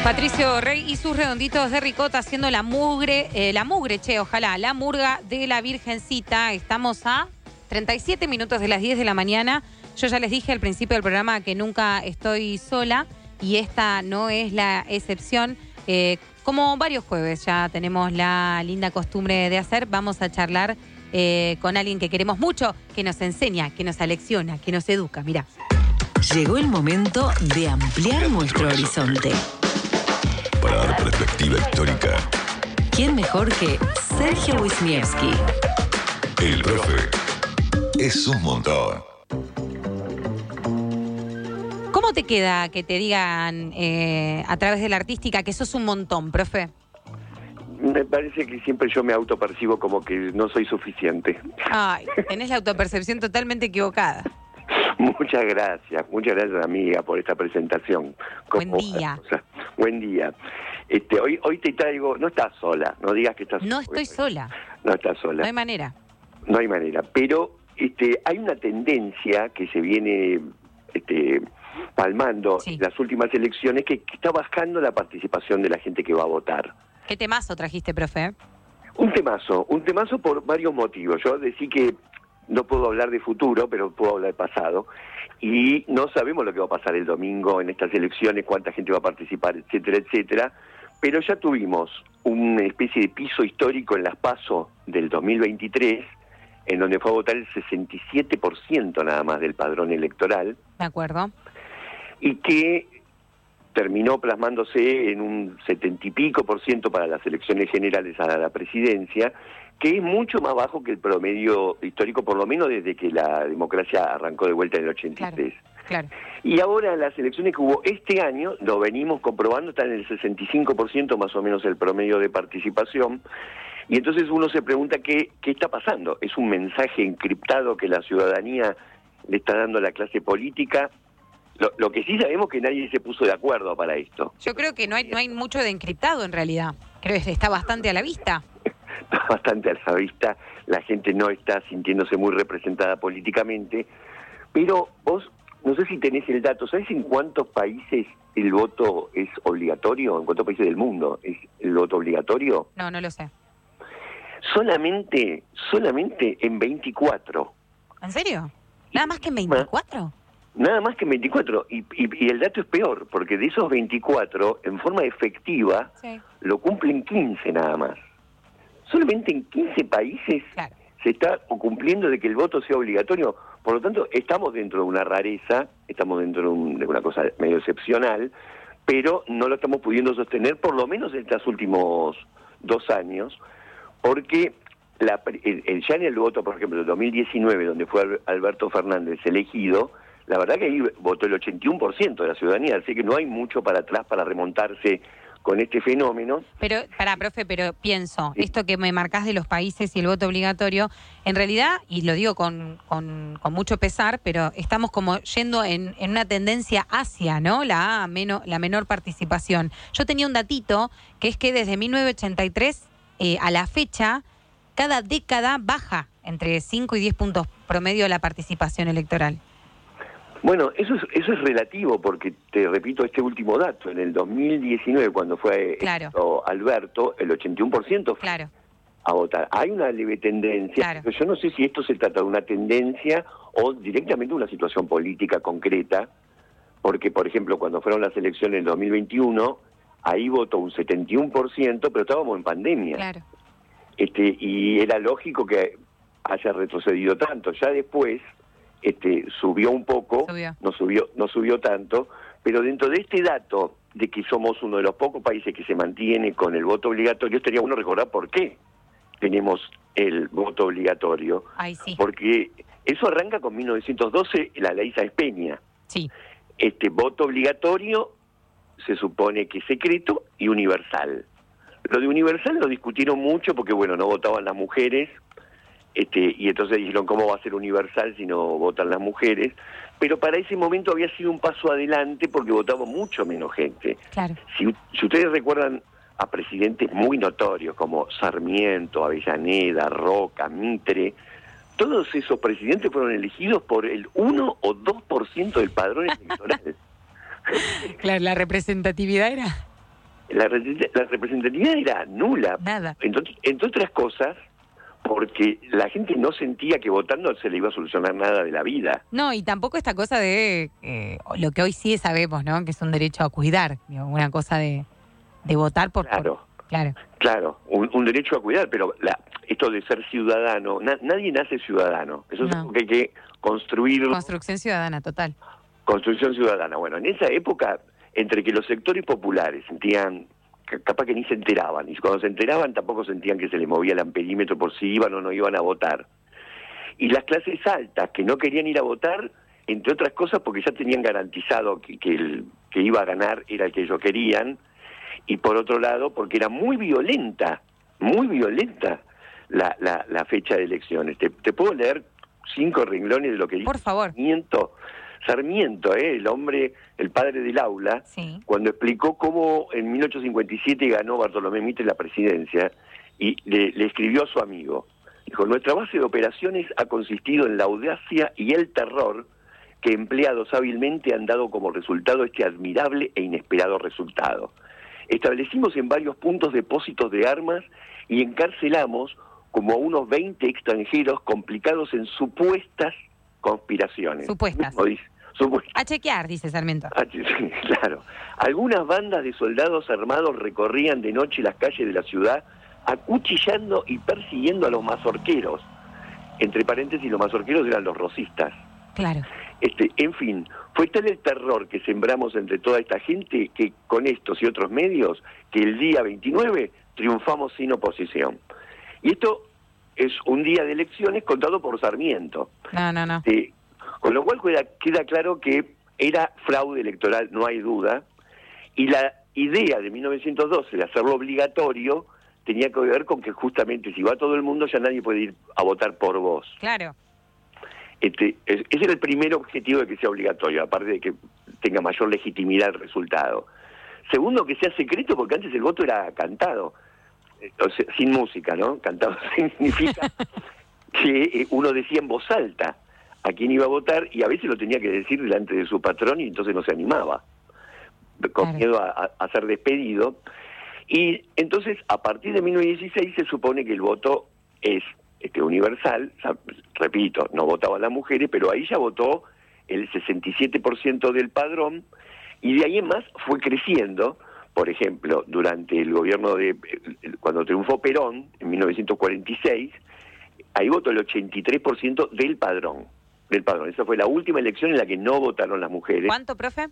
Patricio Rey y sus redonditos de ricota haciendo la mugre, eh, la mugre, che, ojalá, la murga de la Virgencita. Estamos a treinta y siete minutos de las diez de la mañana. Yo ya les dije al principio del programa que nunca estoy sola y esta no es la excepción. Eh, como varios jueves ya tenemos la linda costumbre de hacer, vamos a charlar eh, con alguien que queremos mucho, que nos enseña, que nos alecciona, que nos educa. Mirá. Llegó el momento de ampliar nuestro horizonte. Para dar perspectiva histórica, ¿Quién mejor que Sergio Wisniewski? el profe es un montón. ¿Cómo te queda que te digan eh, a través de la artística que sos un montón, profe? Me parece que siempre yo me autopercibo como que no soy suficiente. Ay, tenés la autopercepción totalmente equivocada. Muchas gracias, muchas gracias amiga por esta presentación. Buen día. O sea, buen día. Este, hoy, hoy te traigo, no estás sola, no digas que estás No estoy sola. No estás sola. No hay manera. No hay manera, pero este, hay una tendencia que se viene este, palmando Sí. en las últimas elecciones que, que está bajando la participación de la gente que va a votar. ¿Qué temazo trajiste, profe? Un temazo, un temazo por varios motivos. Yo decía que no puedo hablar de futuro, pero puedo hablar de pasado. Y no sabemos lo que va a pasar el domingo en estas elecciones, cuánta gente va a participar, etcétera, etcétera. Pero ya tuvimos una especie de piso histórico en las PASO del dos mil veintitrés, en donde fue a votar el sesenta y siete por ciento nada más del padrón electoral, De acuerdo. y que terminó plasmándose en un setenta y pico por ciento para las elecciones generales a la presidencia, que es mucho más bajo que el promedio histórico, por lo menos desde que la democracia arrancó de vuelta en el ochenta y tres. Claro. Y ahora las elecciones que hubo este año, lo venimos comprobando, están en el sesenta y cinco por ciento más o menos el promedio de participación. Y entonces uno se pregunta qué, qué está pasando. ¿Es un mensaje encriptado que la ciudadanía le está dando a la clase política? Lo, lo que sí sabemos es que nadie se puso de acuerdo para esto. Yo creo que no hay, no hay mucho de encriptado en realidad. Creo que está bastante a la vista. Está bastante a la vista, la gente no está sintiéndose muy representada políticamente, pero vos, no sé si tenés el dato, ¿sabés en cuántos países el voto es obligatorio? ¿En cuántos países del mundo es el voto obligatorio? No, no lo sé. Solamente, solamente en veinticuatro. ¿En serio? ¿Nada más que en veinticuatro? Nada más que en veinticuatro. Y, y, y el dato es peor, porque de esos veinticuatro, en forma efectiva, Sí. lo cumplen quince nada más. Solamente en quince países Claro. se está cumpliendo de que el voto sea obligatorio. Por lo tanto, estamos dentro de una rareza, estamos dentro de, un- de una cosa medio excepcional, pero no lo estamos pudiendo sostener, por lo menos en estos últimos dos años, porque la, el, el- ya en el voto, por ejemplo, del dos mil diecinueve, donde fue Al- Alberto Fernández elegido, la verdad que ahí votó el ochenta y uno por ciento de la ciudadanía, así que no hay mucho para atrás para remontarse con este fenómeno. Pero, pará, profe, pero pienso, esto que me marcás de los países y el voto obligatorio, en realidad, y lo digo con, con, con mucho pesar, pero estamos como yendo en, en una tendencia hacia, ¿no? La, A, meno- la menor participación. Yo tenía un datito, que es que desde mil novecientos ochenta y tres eh, a la fecha, cada década baja entre cinco y diez puntos promedio la participación electoral. Bueno, eso es, eso es relativo, porque te repito este último dato. En el dos mil diecinueve, cuando fue Claro. electo Alberto, el ochenta y uno por ciento fue Claro. a votar. Hay una leve tendencia, Claro. pero yo no sé si esto se trata de una tendencia o directamente de una situación política concreta, porque, por ejemplo, cuando fueron las elecciones en dos mil veintiuno, ahí votó un setenta y uno por ciento, pero estábamos en pandemia. Claro. Este, y era lógico que haya retrocedido tanto. Ya después este, subió un poco, Subió. no subió, no subió tanto, pero dentro de este dato de que somos uno de los pocos países que se mantiene con el voto obligatorio, estaría bueno recordar por qué tenemos el voto obligatorio. Ay, sí. Porque eso arranca con mil novecientos doce, la ley Sáenz Peña. Sí. Este voto obligatorio se supone que es secreto y universal. Lo de universal lo discutieron mucho porque, bueno, no votaban las mujeres, este, y entonces dijeron, ¿cómo va a ser universal si no votan las mujeres? Pero para ese momento había sido un paso adelante porque votaba mucho menos gente. Claro. Si, si ustedes recuerdan a presidentes muy notorios como Sarmiento, Avellaneda, Roca, Mitre, todos esos presidentes fueron elegidos por el uno o dos por ciento del padrón electoral. Claro, la representatividad era... La, la representatividad era nula. Nada. Entre, entre otras cosas, porque la gente no sentía que votando se le iba a solucionar nada de la vida. No, y tampoco esta cosa de eh, lo que hoy sí sabemos, ¿no? Que es un derecho a cuidar, digo, una cosa de, de votar por... Claro, por, claro, claro, un, un derecho a cuidar, pero la, esto de ser ciudadano, na, nadie nace ciudadano. Eso no. Es algo que hay que construir. Construcción ciudadana, total. Construcción ciudadana. Bueno, en esa época, entre que los sectores populares sentían... capaz que ni se enteraban, y cuando se enteraban tampoco sentían que se les movía el amperímetro por si iban o no iban a votar. Y las clases altas que no querían ir a votar, entre otras cosas porque ya tenían garantizado que, que el que iba a ganar era el que ellos querían, y por otro lado porque era muy violenta, muy violenta la, la, la fecha de elecciones. Te, te puedo leer cinco renglones de lo que dijo por favor. Sarmiento, Sarmiento, ¿eh? el hombre, el padre del aula, sí. Cuando explicó cómo en mil ochocientos cincuenta y siete ganó Bartolomé Mitre la presidencia, y le, le escribió a su amigo. Dijo, nuestra base de operaciones ha consistido en la audacia y el terror que empleados hábilmente han dado como resultado este admirable e inesperado resultado. Establecimos en varios puntos depósitos de armas y encarcelamos como a unos veinte extranjeros complicados en supuestas conspiraciones. Supuestas. Dice, supuestas. A chequear, dice Sarmiento. Ah, sí, claro. Algunas bandas de soldados armados recorrían de noche las calles de la ciudad acuchillando y persiguiendo a los mazorqueros. Entre paréntesis, los mazorqueros eran los rosistas. Claro. Este, en fin, fue tal el terror que sembramos entre toda esta gente que con estos y otros medios, que el día veintinueve triunfamos sin oposición. Y esto es un día de elecciones contado por Sarmiento. No, no, no. Eh, con lo cual queda, queda claro que era fraude electoral, no hay duda, y la idea de mil novecientos doce de hacerlo obligatorio tenía que ver con que justamente si va todo el mundo ya nadie puede ir a votar por vos. Claro. Este, ese era el primer objetivo de que sea obligatorio, aparte de que tenga mayor legitimidad el resultado. Segundo, que sea secreto, porque antes el voto era cantado, o sea, sin música, ¿no? Cantado significa que eh, uno decía en voz alta a quién iba a votar y a veces lo tenía que decir delante de su patrón y entonces no se animaba, con claro. miedo a, a ser despedido. Y entonces, a partir de mil novecientos dieciséis se supone que el voto es este, universal. O sea, repito, no votaban las mujeres, pero ahí ya votó el sesenta y siete por ciento del padrón, y de ahí en más fue creciendo. Por ejemplo, durante el gobierno de, cuando triunfó Perón, en mil novecientos cuarenta y seis, ahí votó el ochenta y tres por ciento del padrón. Del padrón. Esa fue la última elección en la que no votaron las mujeres. ¿Cuánto, profe?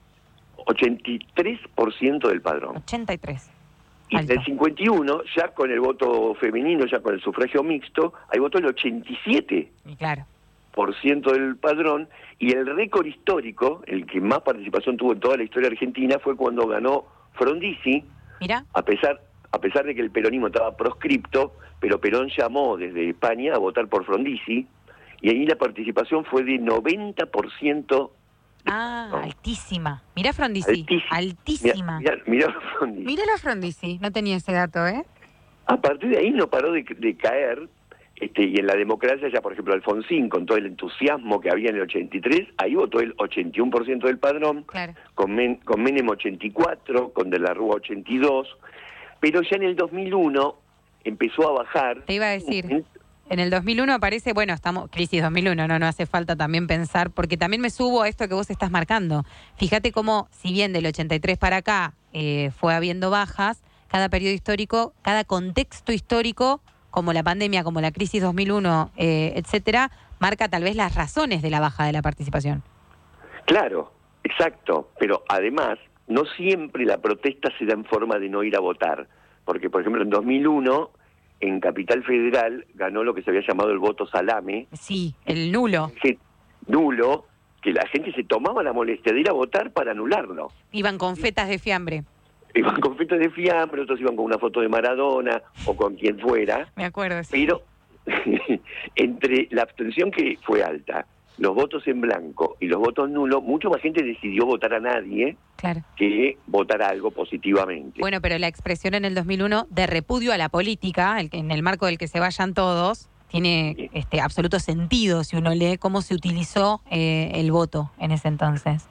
ochenta y tres por ciento del padrón. ochenta y tres. Y en el cincuenta y uno, ya con el voto femenino, ya con el sufragio mixto, ahí votó el ochenta y siete claro. por ciento del padrón, y el récord histórico, el que más participación tuvo en toda la historia argentina, fue cuando ganó Frondizi. Mira. A pesar, a pesar de que el peronismo estaba proscripto, pero Perón llamó desde España a votar por Frondizi, y ahí la participación fue de noventa por ciento. Ah, no. altísima. Mirá Frondizi, altísima. altísima. Mirá, mirá, mirá Frondizi. Mirá la Frondizi, no tenía ese dato, ¿eh? A partir de ahí no paró de, de caer, este, y en la democracia ya, por ejemplo, Alfonsín, con todo el entusiasmo que había en el ochenta y tres, ahí votó el ochenta y uno por ciento del padrón, claro. con, Men, con Menem ochenta y cuatro, con De la Rúa ochenta y dos, pero ya en el dos mil uno empezó a bajar. Te iba a decir... En el dos mil uno aparece, bueno, estamos, crisis dos mil uno, no, no hace falta también pensar, porque también me subo a esto que vos estás marcando. Fíjate cómo, si bien del ochenta y tres para acá eh, fue habiendo bajas, cada periodo histórico, cada contexto histórico, como la pandemia, como la crisis dos mil uno, eh, etcétera, marca tal vez las razones de la baja de la participación. Claro, exacto, pero además, no siempre la protesta se da en forma de no ir a votar, porque por ejemplo en dos mil uno... en Capital Federal ganó lo que se había llamado el voto salame. Sí, el nulo. Que, nulo, que la gente se tomaba la molestia de ir a votar para anularlo. Iban con fetas de fiambre. Iban con fetas de fiambre, otros iban con una foto de Maradona o con quien fuera. Me acuerdo, sí. Pero entre la abstención, que fue alta, los votos en blanco y los votos nulos, mucho más gente decidió votar a nadie claro. que votar algo positivamente. Bueno, pero la expresión en el dos mil uno de repudio a la política, el, en el marco del que se vayan todos, tiene sí. este absoluto sentido si uno lee cómo se utilizó eh, el voto en ese entonces.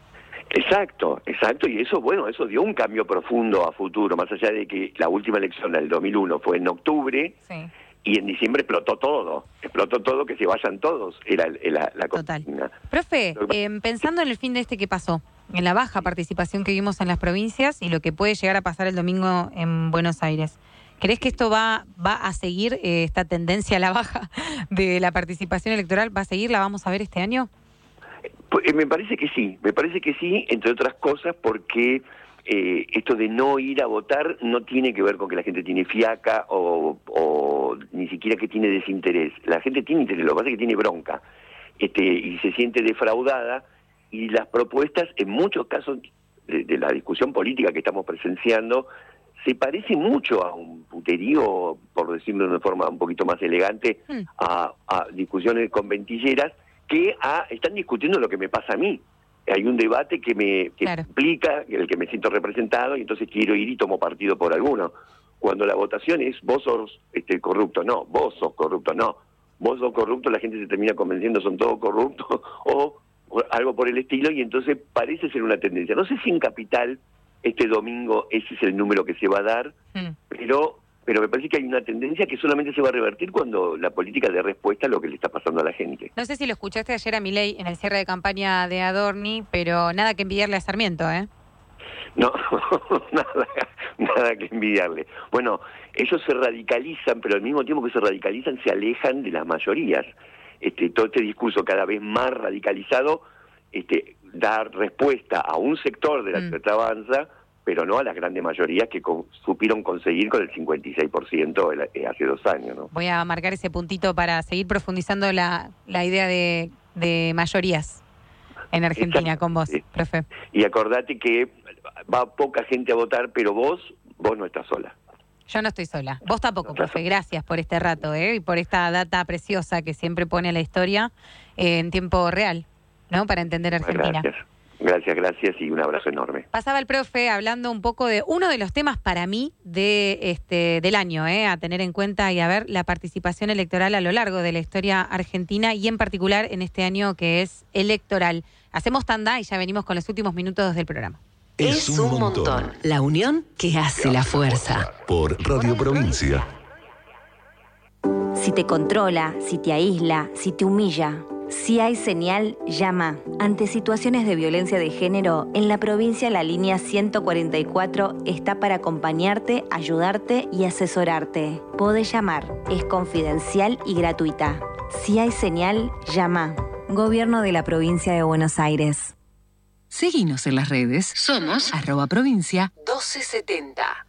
Exacto, exacto, y eso, bueno, eso dio un cambio profundo a futuro, más allá de que la última elección del dos mil uno fue en octubre, sí. Y en diciembre explotó todo, explotó todo, que se vayan todos, era la, la Total. consigna. Profe, eh, pensando en el fin de este que pasó, en la baja participación que vimos en las provincias y lo que puede llegar a pasar el domingo en Buenos Aires, ¿crees que esto va, va a seguir, eh, esta tendencia a la baja de la participación electoral, va a seguir, la vamos a ver este año? Pues, me parece que sí, me parece que sí, entre otras cosas porque eh, esto de no ir a votar no tiene que ver con que la gente tiene fiaca o, o ni siquiera que tiene desinterés. La gente tiene interés, lo que pasa es que tiene bronca este, y se siente defraudada, y las propuestas, en muchos casos de, de la discusión política que estamos presenciando, se parece mucho a un puterío, por decirlo de una forma un poquito más elegante, mm. a, a discusiones conventilleras, que ah, están discutiendo lo que me pasa a mí. Hay un debate que me que claro. implica, en el que me siento representado, y entonces quiero ir y tomo partido por alguno. Cuando la votación es vos sos este, corrupto, no, vos sos corrupto, no. Vos sos corrupto, la gente se termina convenciendo, son todos corruptos, o, o algo por el estilo, y entonces parece ser una tendencia. No sé si en Capital, este domingo, ese es el número que se va a dar, mm. pero... pero me parece que hay una tendencia que solamente se va a revertir cuando la política dé respuesta a lo que le está pasando a la gente. No sé si lo escuchaste ayer a Milei en el cierre de campaña de Adorni, pero nada que envidiarle a Sarmiento, ¿eh? No, nada, nada que envidiarle. Bueno, ellos se radicalizan, pero al mismo tiempo que se radicalizan, se alejan de las mayorías. Este, todo este discurso cada vez más radicalizado este, da respuesta a un sector de la mm. sociedad avanza, pero no a las grandes mayorías que con, supieron conseguir con el cincuenta y seis por ciento el, eh, hace dos años, ¿no? Voy a marcar ese puntito para seguir profundizando la, la idea de, de mayorías en Argentina. Exacto. Con vos, sí. Profe. Y acordate que va poca gente a votar, pero vos, vos no estás sola. Yo no estoy sola. Vos tampoco, no profe. Gracias por este rato, ¿eh? Y por esta data preciosa que siempre pone la historia eh, en tiempo real, ¿no? Para entender Argentina. Gracias. Gracias, gracias y un abrazo enorme. Pasaba el profe hablando un poco de uno de los temas para mí de este del año, ¿eh? A tener en cuenta y a ver la participación electoral a lo largo de la historia argentina y en particular en este año que es electoral. Hacemos tanda y ya venimos con los últimos minutos del programa. Es, es un montón. montón. La unión que hace la fuerza. Por Radio Provincia. Si te controla, si te aísla, si te humilla. Si hay señal, llama. Ante situaciones de violencia de género, en la provincia la línea ciento cuarenta y cuatro está para acompañarte, ayudarte y asesorarte. Podés llamar, es confidencial y gratuita. Si hay señal, llama. Gobierno de la Provincia de Buenos Aires. Seguinos en las redes. Somos arroba provincia doce setenta.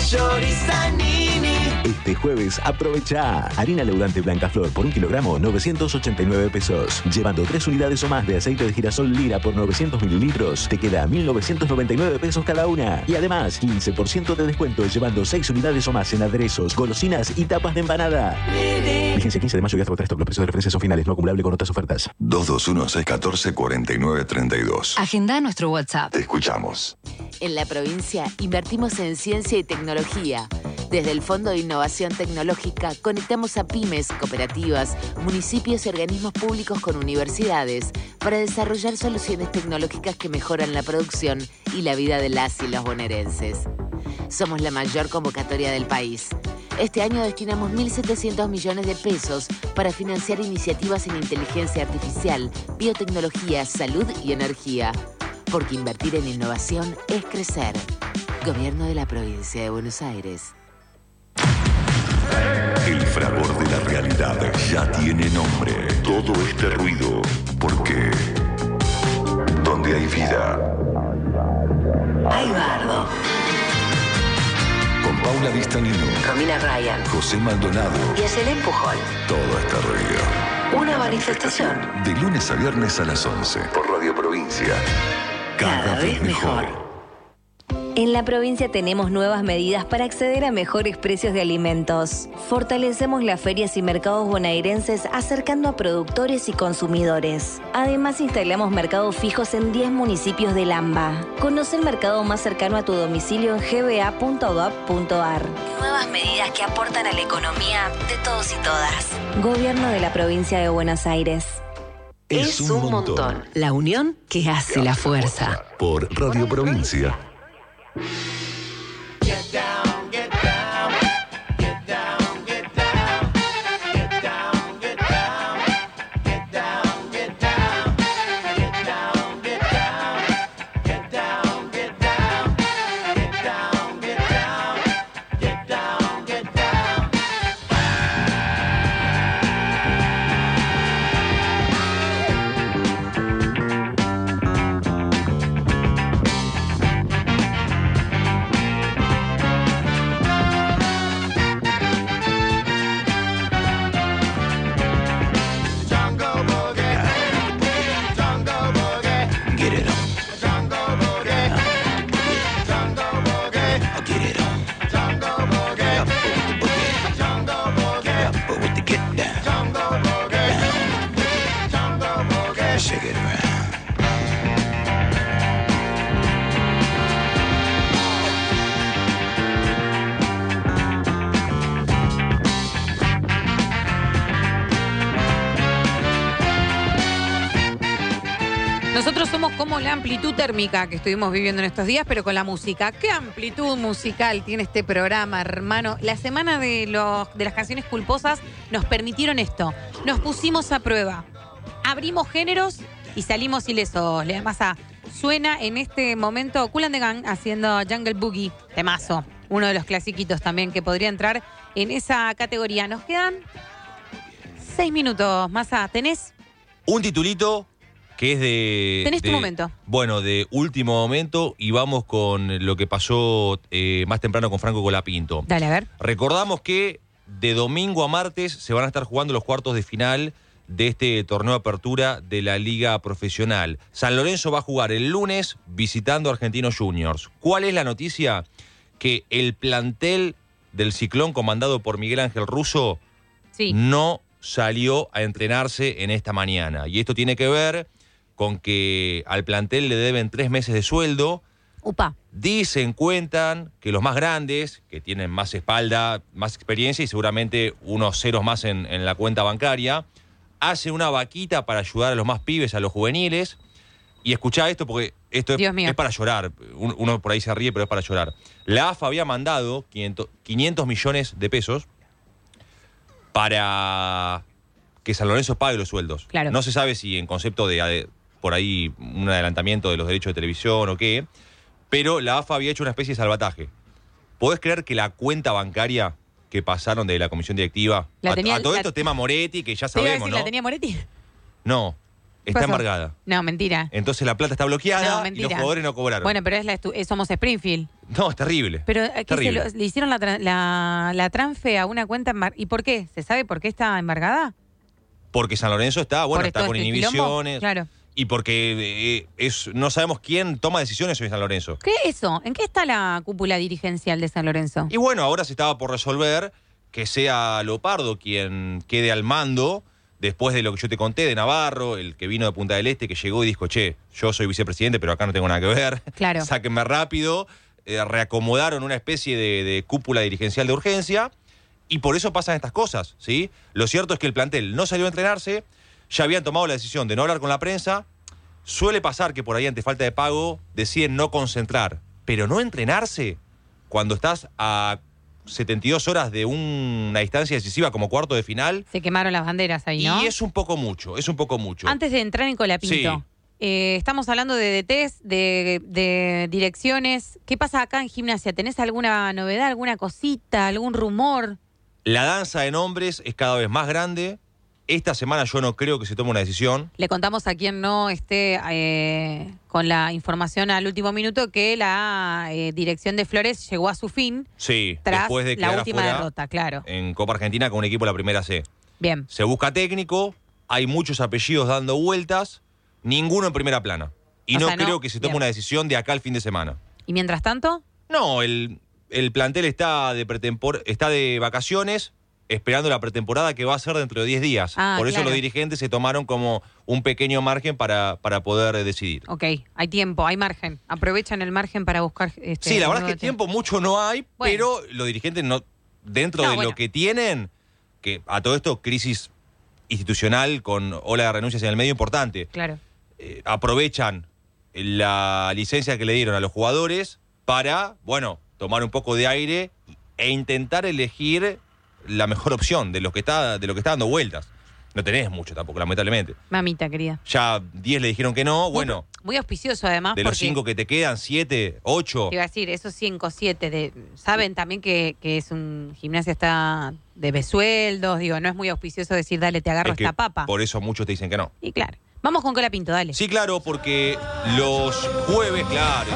Este jueves aprovecha harina leudante Blancaflor por un kilogramo novecientos ochenta y nueve pesos. Llevando tres unidades o más de aceite de girasol Lira por novecientos mililitros, te queda mil novecientos noventa y nueve pesos cada una. Y además quince por ciento de descuento llevando seis unidades o más en aderezos, golosinas y tapas de empanada. Vigencia quince de mayo y hasta tres. Los precios de referencia son finales, no acumulable con otras ofertas. dos dos uno, seis uno cuatro, cuatro nueve tres dos. Agenda nuestro WhatsApp. Te escuchamos. En la provincia invertimos en ciencia y tecnología. Desde el Fondo de Innovación Tecnológica conectamos a pymes, cooperativas, municipios y organismos públicos con universidades para desarrollar soluciones tecnológicas que mejoran la producción y la vida de las y los bonaerenses. Somos la mayor convocatoria del país. Este año destinamos mil setecientos millones de pesos para financiar iniciativas en inteligencia artificial, biotecnología, salud y energía. Porque invertir en innovación es crecer. Gobierno de la Provincia de Buenos Aires. El fragor de la realidad ya tiene nombre. Todo este ruido, porque donde hay vida, hay bardo. Con Paula Vistanino, Romina Ryan, José Maldonado y Ayelen Pujol. Todo este ruido. Una manifestación. De lunes a viernes a las once. Por Radio Provincia. Cada, Cada vez mejor. mejor. En la provincia tenemos nuevas medidas para acceder a mejores precios de alimentos. Fortalecemos las ferias y mercados bonaerenses acercando a productores y consumidores. Además, instalamos mercados fijos en diez municipios del AMBA. Conoce el mercado más cercano a tu domicilio en g b a punto gov punto a r. Nuevas medidas que aportan a la economía de todos y todas. Gobierno de la Provincia de Buenos Aires. Es un montón. La unión que hace la fuerza. Por Radio Provincia. Nosotros somos como la amplitud térmica que estuvimos viviendo en estos días, pero con la música. ¿Qué amplitud musical tiene este programa, hermano? La semana de, los, de las canciones culposas nos permitieron esto. Nos pusimos a prueba. Abrimos géneros y salimos ilesos. Le Massa, suena en este momento Kool and the Gang haciendo Jungle Boogie, temazo. Uno de los clasiquitos también que podría entrar en esa categoría. Nos quedan seis minutos, Massa. ¿Tenés? Un titulito que es de... Tenés tu de- momento. Bueno, de último momento, y vamos con lo que pasó eh, más temprano con Franco Colapinto. Dale, a ver. Recordamos que de domingo a martes se van a estar jugando los cuartos de final de este torneo de apertura de la Liga Profesional. San Lorenzo va a jugar el lunes visitando a Argentinos Juniors. ¿Cuál es la noticia? Que el plantel del Ciclón, comandado por Miguel Ángel Russo, Sí. no salió a entrenarse en esta mañana. Y esto tiene que ver con que al plantel le deben tres meses de sueldo. Upa. Dicen, cuentan, que los más grandes, que tienen más espalda, más experiencia y seguramente unos ceros más en, en la cuenta bancaria, hacen una vaquita para ayudar a los más pibes, a los juveniles. Y escuchá esto porque esto es, Dios mío. es para llorar. Un- Uno por ahí se ríe, pero es para llorar. La A F A había mandado quinientos, quinientos millones de pesos para que San Lorenzo pague los sueldos. Claro. No se sabe si en concepto de, ade- por ahí un adelantamiento de los derechos de televisión o qué, pero la A F A había hecho una especie de salvataje. ¿Podés creer que la cuenta bancaria que pasaron de la comisión directiva La a, tenía- a todo la- esto tema Moretti, que ya Te iba a sabemos, decir, ¿no? ¿la tenía Moretti? No, ¿Qué está pasó? embargada. No, mentira. Entonces la plata está bloqueada No, y los mentira. jugadores no cobraron. Bueno, pero es la estu- eh, somos Springfield. No, es terrible. Pero ¿a qué se terrible. lo- le hicieron la, tra- la, la transfe a una cuenta embar- ¿Y por qué? ¿Se sabe por qué está embargada? Porque San Lorenzo está, bueno, ¿Por está esto con de este inhibiciones. quilombo? Claro. Y porque eh, es, no sabemos quién toma decisiones hoy en San Lorenzo. ¿Qué es eso? ¿En qué está la cúpula dirigencial de San Lorenzo? Y bueno, ahora se estaba por resolver que sea Lopardo quien quede al mando después de lo que yo te conté de Navarro, el que vino de Punta del Este, que llegó y dijo, che, yo soy vicepresidente, pero acá no tengo nada que ver. Claro. Sáquenme rápido. Eh, reacomodaron una especie de, de cúpula dirigencial de urgencia y por eso pasan estas cosas, ¿sí? Lo cierto es que el plantel no salió a entrenarse, ya habían tomado la decisión de no hablar con la prensa. Suele pasar que por ahí, ante falta de pago, deciden no concentrar, pero no entrenarse cuando estás a setenta y dos horas de una distancia decisiva como cuarto de final. Se quemaron las banderas ahí, ¿no? Y es un poco mucho, es un poco mucho. Antes de entrar en Colapinto, Sí. eh, estamos hablando de D Ts, de, de direcciones. ¿Qué pasa acá en Gimnasia? ¿Tenés alguna novedad, alguna cosita, algún rumor? La danza de nombres es cada vez más grande. Esta semana yo no creo que se tome una decisión. Le contamos a quien no esté eh, con la información al último minuto que la eh, dirección de Flores llegó a su fin Sí, tras después de la quedar última afuera derrota, claro. en Copa Argentina con un equipo de la primera C. Bien. Se busca técnico, hay muchos apellidos dando vueltas, ninguno en primera plana. Y O no sea, no- creo que se tome bien. una decisión de acá al fin de semana. ¿Y mientras tanto? No, el, el plantel está de, pretempor- está de vacaciones, esperando la pretemporada que va a ser dentro de diez días. Ah, Por eso claro. los dirigentes se tomaron como un pequeño margen para, para poder eh, decidir. Ok, hay tiempo, hay margen. Aprovechan el margen para buscar... Este, Sí, la un verdad es nuevo que tema. tiempo mucho no hay, Bueno. pero los dirigentes no, dentro No, de bueno. lo que tienen, que a todo esto crisis institucional con ola de renuncias en el medio importante. Claro. Eh, aprovechan la licencia que le dieron a los jugadores para, bueno, tomar un poco de aire e intentar elegir la mejor opción de lo que está, de lo que está dando vueltas. No tenés mucho tampoco, lamentablemente. Mamita querida. Ya diez le dijeron que no, bueno. Muy, muy auspicioso además. De los cinco que te quedan, siete, ocho. Te iba a decir, esos cinco, siete, de, saben también que, que es un gimnasio está de sueldos, digo, no es muy auspicioso decir, dale, te agarro Es que esta papa. Por eso muchos te dicen que no. Y claro. Vamos con Colapinto, dale. Sí, claro, porque los jueves, claro,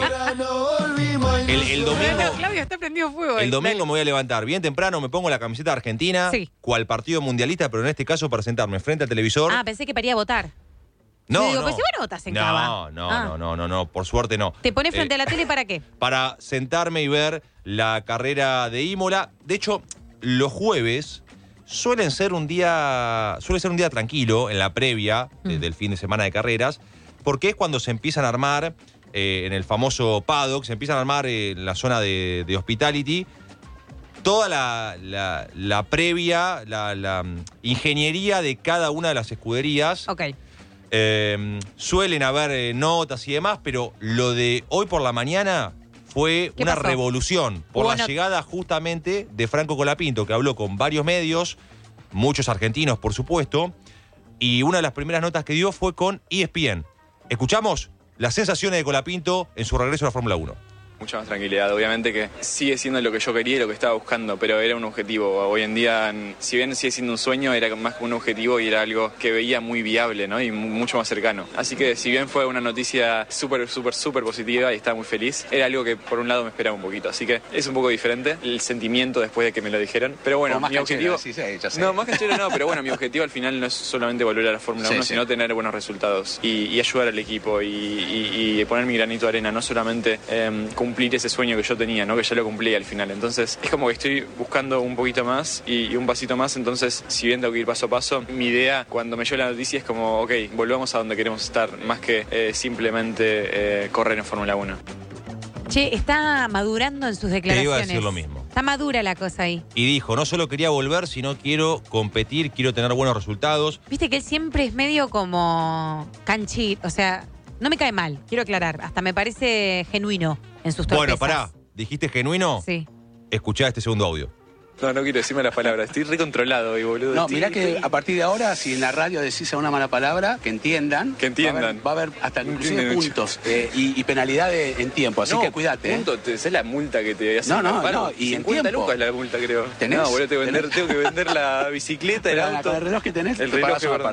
sí. El, el domingo. Claro, Claudio está prendido fuego. El domingo me voy a levantar bien temprano, me pongo la camiseta de Argentina, Sí. cual partido mundialista, pero en este caso para sentarme frente al televisor. Ah, pensé que paría a votar. no, Yo digo, no. pues si vos no votás en no, Cava. no, Ah. no, no, no, no, por suerte no. ¿Te pones frente Eh, a la tele para qué? Para sentarme y ver la carrera de Imola. De hecho, los jueves suelen ser un día, suele ser un día tranquilo en la previa de- Mm. del fin de semana de carreras, porque es cuando se empiezan a armar eh, en el famoso paddock, se empiezan a armar eh, en la zona de, de hospitality toda la, la- la previa, la, la, mm, ingeniería de cada una de las escuderías. Ok. Eh, suelen haber eh, notas y demás, pero lo de hoy por la mañana fue ¿Qué una pasó? revolución por Hubo la not- llegada justamente de Franco Colapinto, que habló con varios medios, muchos argentinos, por supuesto, y una de las primeras notas que dio fue con E S P N. Escuchamos las sensaciones de Colapinto en su regreso a la Fórmula uno. Mucha más tranquilidad, obviamente que sigue siendo lo que yo quería y lo que estaba buscando, pero era un objetivo. Hoy en día, si bien sigue siendo un sueño, era más que un objetivo y era algo que veía muy viable, ¿no? Y mu- mucho más cercano. Así que si bien fue una noticia súper, súper, súper positiva y estaba muy feliz, era algo que por un lado me esperaba un poquito. Así que es un poco diferente el sentimiento después de que me lo dijeron. Pero bueno, Como más mi canchero, objetivo... sí, sí, ya sé. No, más canchero no, pero bueno, mi objetivo al final no es solamente volver a la Fórmula Sí, uno, sí. sino tener buenos resultados y, y ayudar al equipo y, y- y poner mi granito de arena, no solamente eh, cumplir ese sueño que yo tenía, ¿no? Que ya lo cumplí al final. Entonces es como que estoy buscando un poquito más y, y un pasito más. Entonces, si bien tengo que ir paso a paso, mi idea cuando me llegó la noticia es como, ok, volvamos a donde queremos estar, más que eh, simplemente eh, correr en Fórmula uno. Che, está madurando en sus Te declaraciones. iba a decir lo mismo. Está madura la cosa ahí. Y dijo, no solo quería volver, sino quiero competir, quiero tener buenos resultados. Viste que él siempre es medio como canchito, o sea, no me cae mal, quiero aclarar, hasta me parece genuino en sus torpezas. Bueno, pará, ¿dijiste genuino? Sí. Escuchá este segundo audio. No, no quiero decirme las palabras, estoy recontrolado hoy, boludo. No, Estoy- mirá que estoy- a partir de ahora, si en la radio decís una mala palabra, que entiendan. Que entiendan. Va a haber, va a haber hasta inclusive entienden mucho. puntos eh, y, y penalidades en tiempo, así No, que cuidate. ¿eh? punto, te- ¿sabes la multa que te hacen? No, no, Paro, no, y en cincuenta tiempo. lucas la multa, creo. ¿Tenés? No, boludo, tengo que vender, ¿Tenés? tengo que vender la bicicleta, el Pero auto. con el reloj que tenés, el te reloj, pagás una perdón.